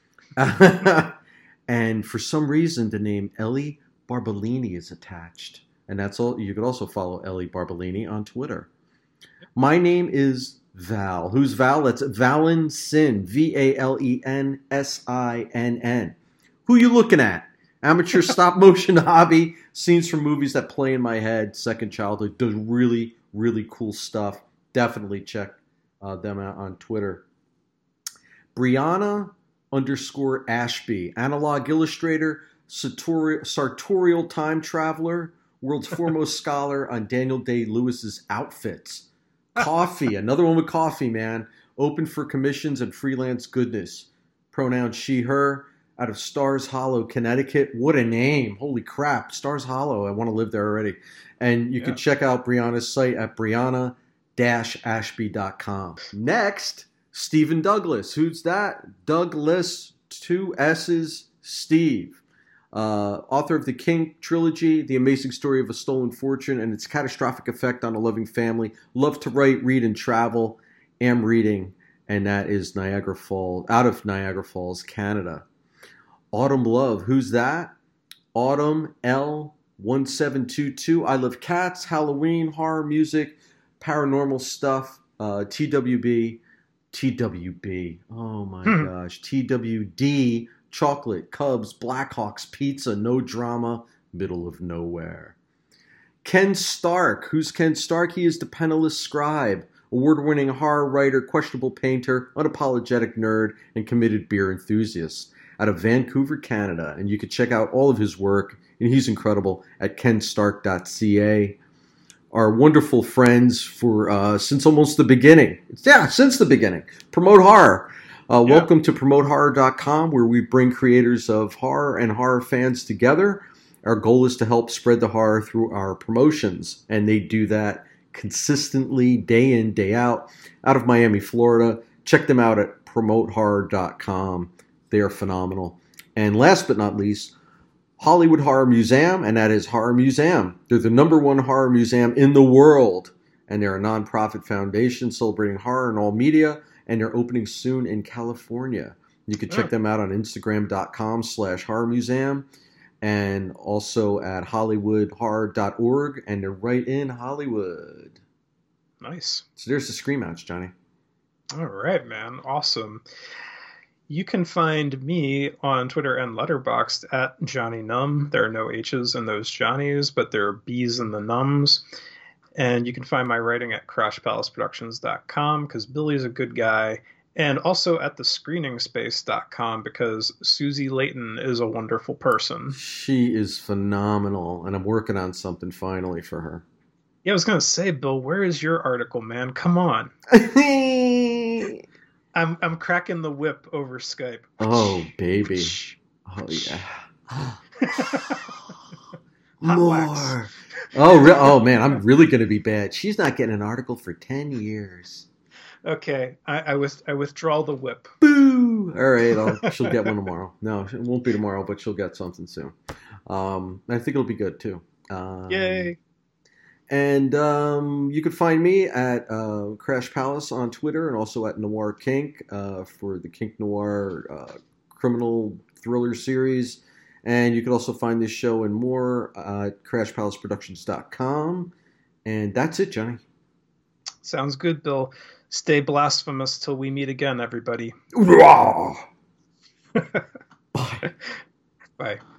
And for some reason, the name Ellie Barbolini is attached. And that's all. You could also follow Ellie Barbolini on Twitter. My name is Val. Who's Val? That's Valen Sin. V A L E N S I N N. Who you looking at? Amateur stop motion hobby, scenes from movies that play in my head, second childhood, does really, really cool stuff. Definitely check uh, them out on Twitter. Brianna underscore Ashby, analog illustrator, sartorial, sartorial time traveler, world's foremost scholar on Daniel Day-Lewis's outfits. Coffee, another one with coffee, man. Open for commissions and freelance goodness. Pronoun she, her. Out of Stars Hollow, Connecticut. What a name. Holy crap. Stars Hollow. I want to live there already. And you yeah. can check out Brianna's site at brianna dash ashby dot com. Next, Stephen Douglas. Who's that? Douglas, two S's, Steve. Uh, author of the King trilogy, The Amazing Story of a Stolen Fortune and Its Catastrophic Effect on a Loving Family. Love to write, read, and travel. Am reading. And that is Niagara Falls, out of Niagara Falls, Canada. Autumn Love. Who's that? Autumn L one seven two two. I love cats, Halloween, horror music, paranormal stuff. Uh, T W B. T W B. Oh my hmm. gosh. T W D. Chocolate, Cubs, Blackhawks, pizza, no drama, middle of nowhere. Ken Stark. Who's Ken Stark? He is the Penniless Scribe, award-winning horror writer, questionable painter, unapologetic nerd, and committed beer enthusiast. Out of Vancouver, Canada. And you can check out all of his work, and he's incredible, at ken stark dot c a. Our wonderful friends for uh, since almost the beginning. Yeah, since the beginning. Promote Horror. Uh, yeah. Welcome to promote horror dot com, where we bring creators of horror and horror fans together. Our goal is to help spread the horror through our promotions, and they do that consistently, day in, day out, out of Miami, Florida. Check them out at promote horror dot com. They are phenomenal. And last but not least, Hollywood Horror Museum, and that is Horror Museum. They're the number one horror museum in the world, and they're a nonprofit foundation celebrating horror in all media, and they're opening soon in California. You can check oh. them out on instagram.com slash horror museum, and also at hollywood horror dot org, and they're right in Hollywood.
Nice.
So there's the scream outs, Johnny.
All right, man. Awesome. You can find me on Twitter and Letterboxd at Johnny Num. There are no H's in those Johnnies, but there are B's in the Nums. And you can find my writing at crash palace productions dot com because Billy's a good guy. And also at the screening space dot com because Susie Layton is a wonderful person.
She is phenomenal, and I'm working on something finally for her.
Yeah, I was going to say, Bill, where is your article, man? Come on. I'm I'm cracking the whip over Skype.
Oh, baby. Oh, yeah.
More.
Oh, re- oh, man, I'm really going to be bad. She's not getting an article for ten years.
Okay, I, I, with, I withdraw the whip.
Boo! All right, I'll, she'll get one tomorrow. No, it won't be tomorrow, but she'll get something soon. Um, I think it'll be good, too. Um,
Yay!
And um, you can find me at uh, Crash Palace on Twitter and also at Noir Kink uh, for the Kink Noir uh, criminal thriller series. And you can also find this show and more at crash palace productions dot com. And that's it, Johnny.
Sounds good, Bill. Stay blasphemous till we meet again, everybody.
Bye.
Bye.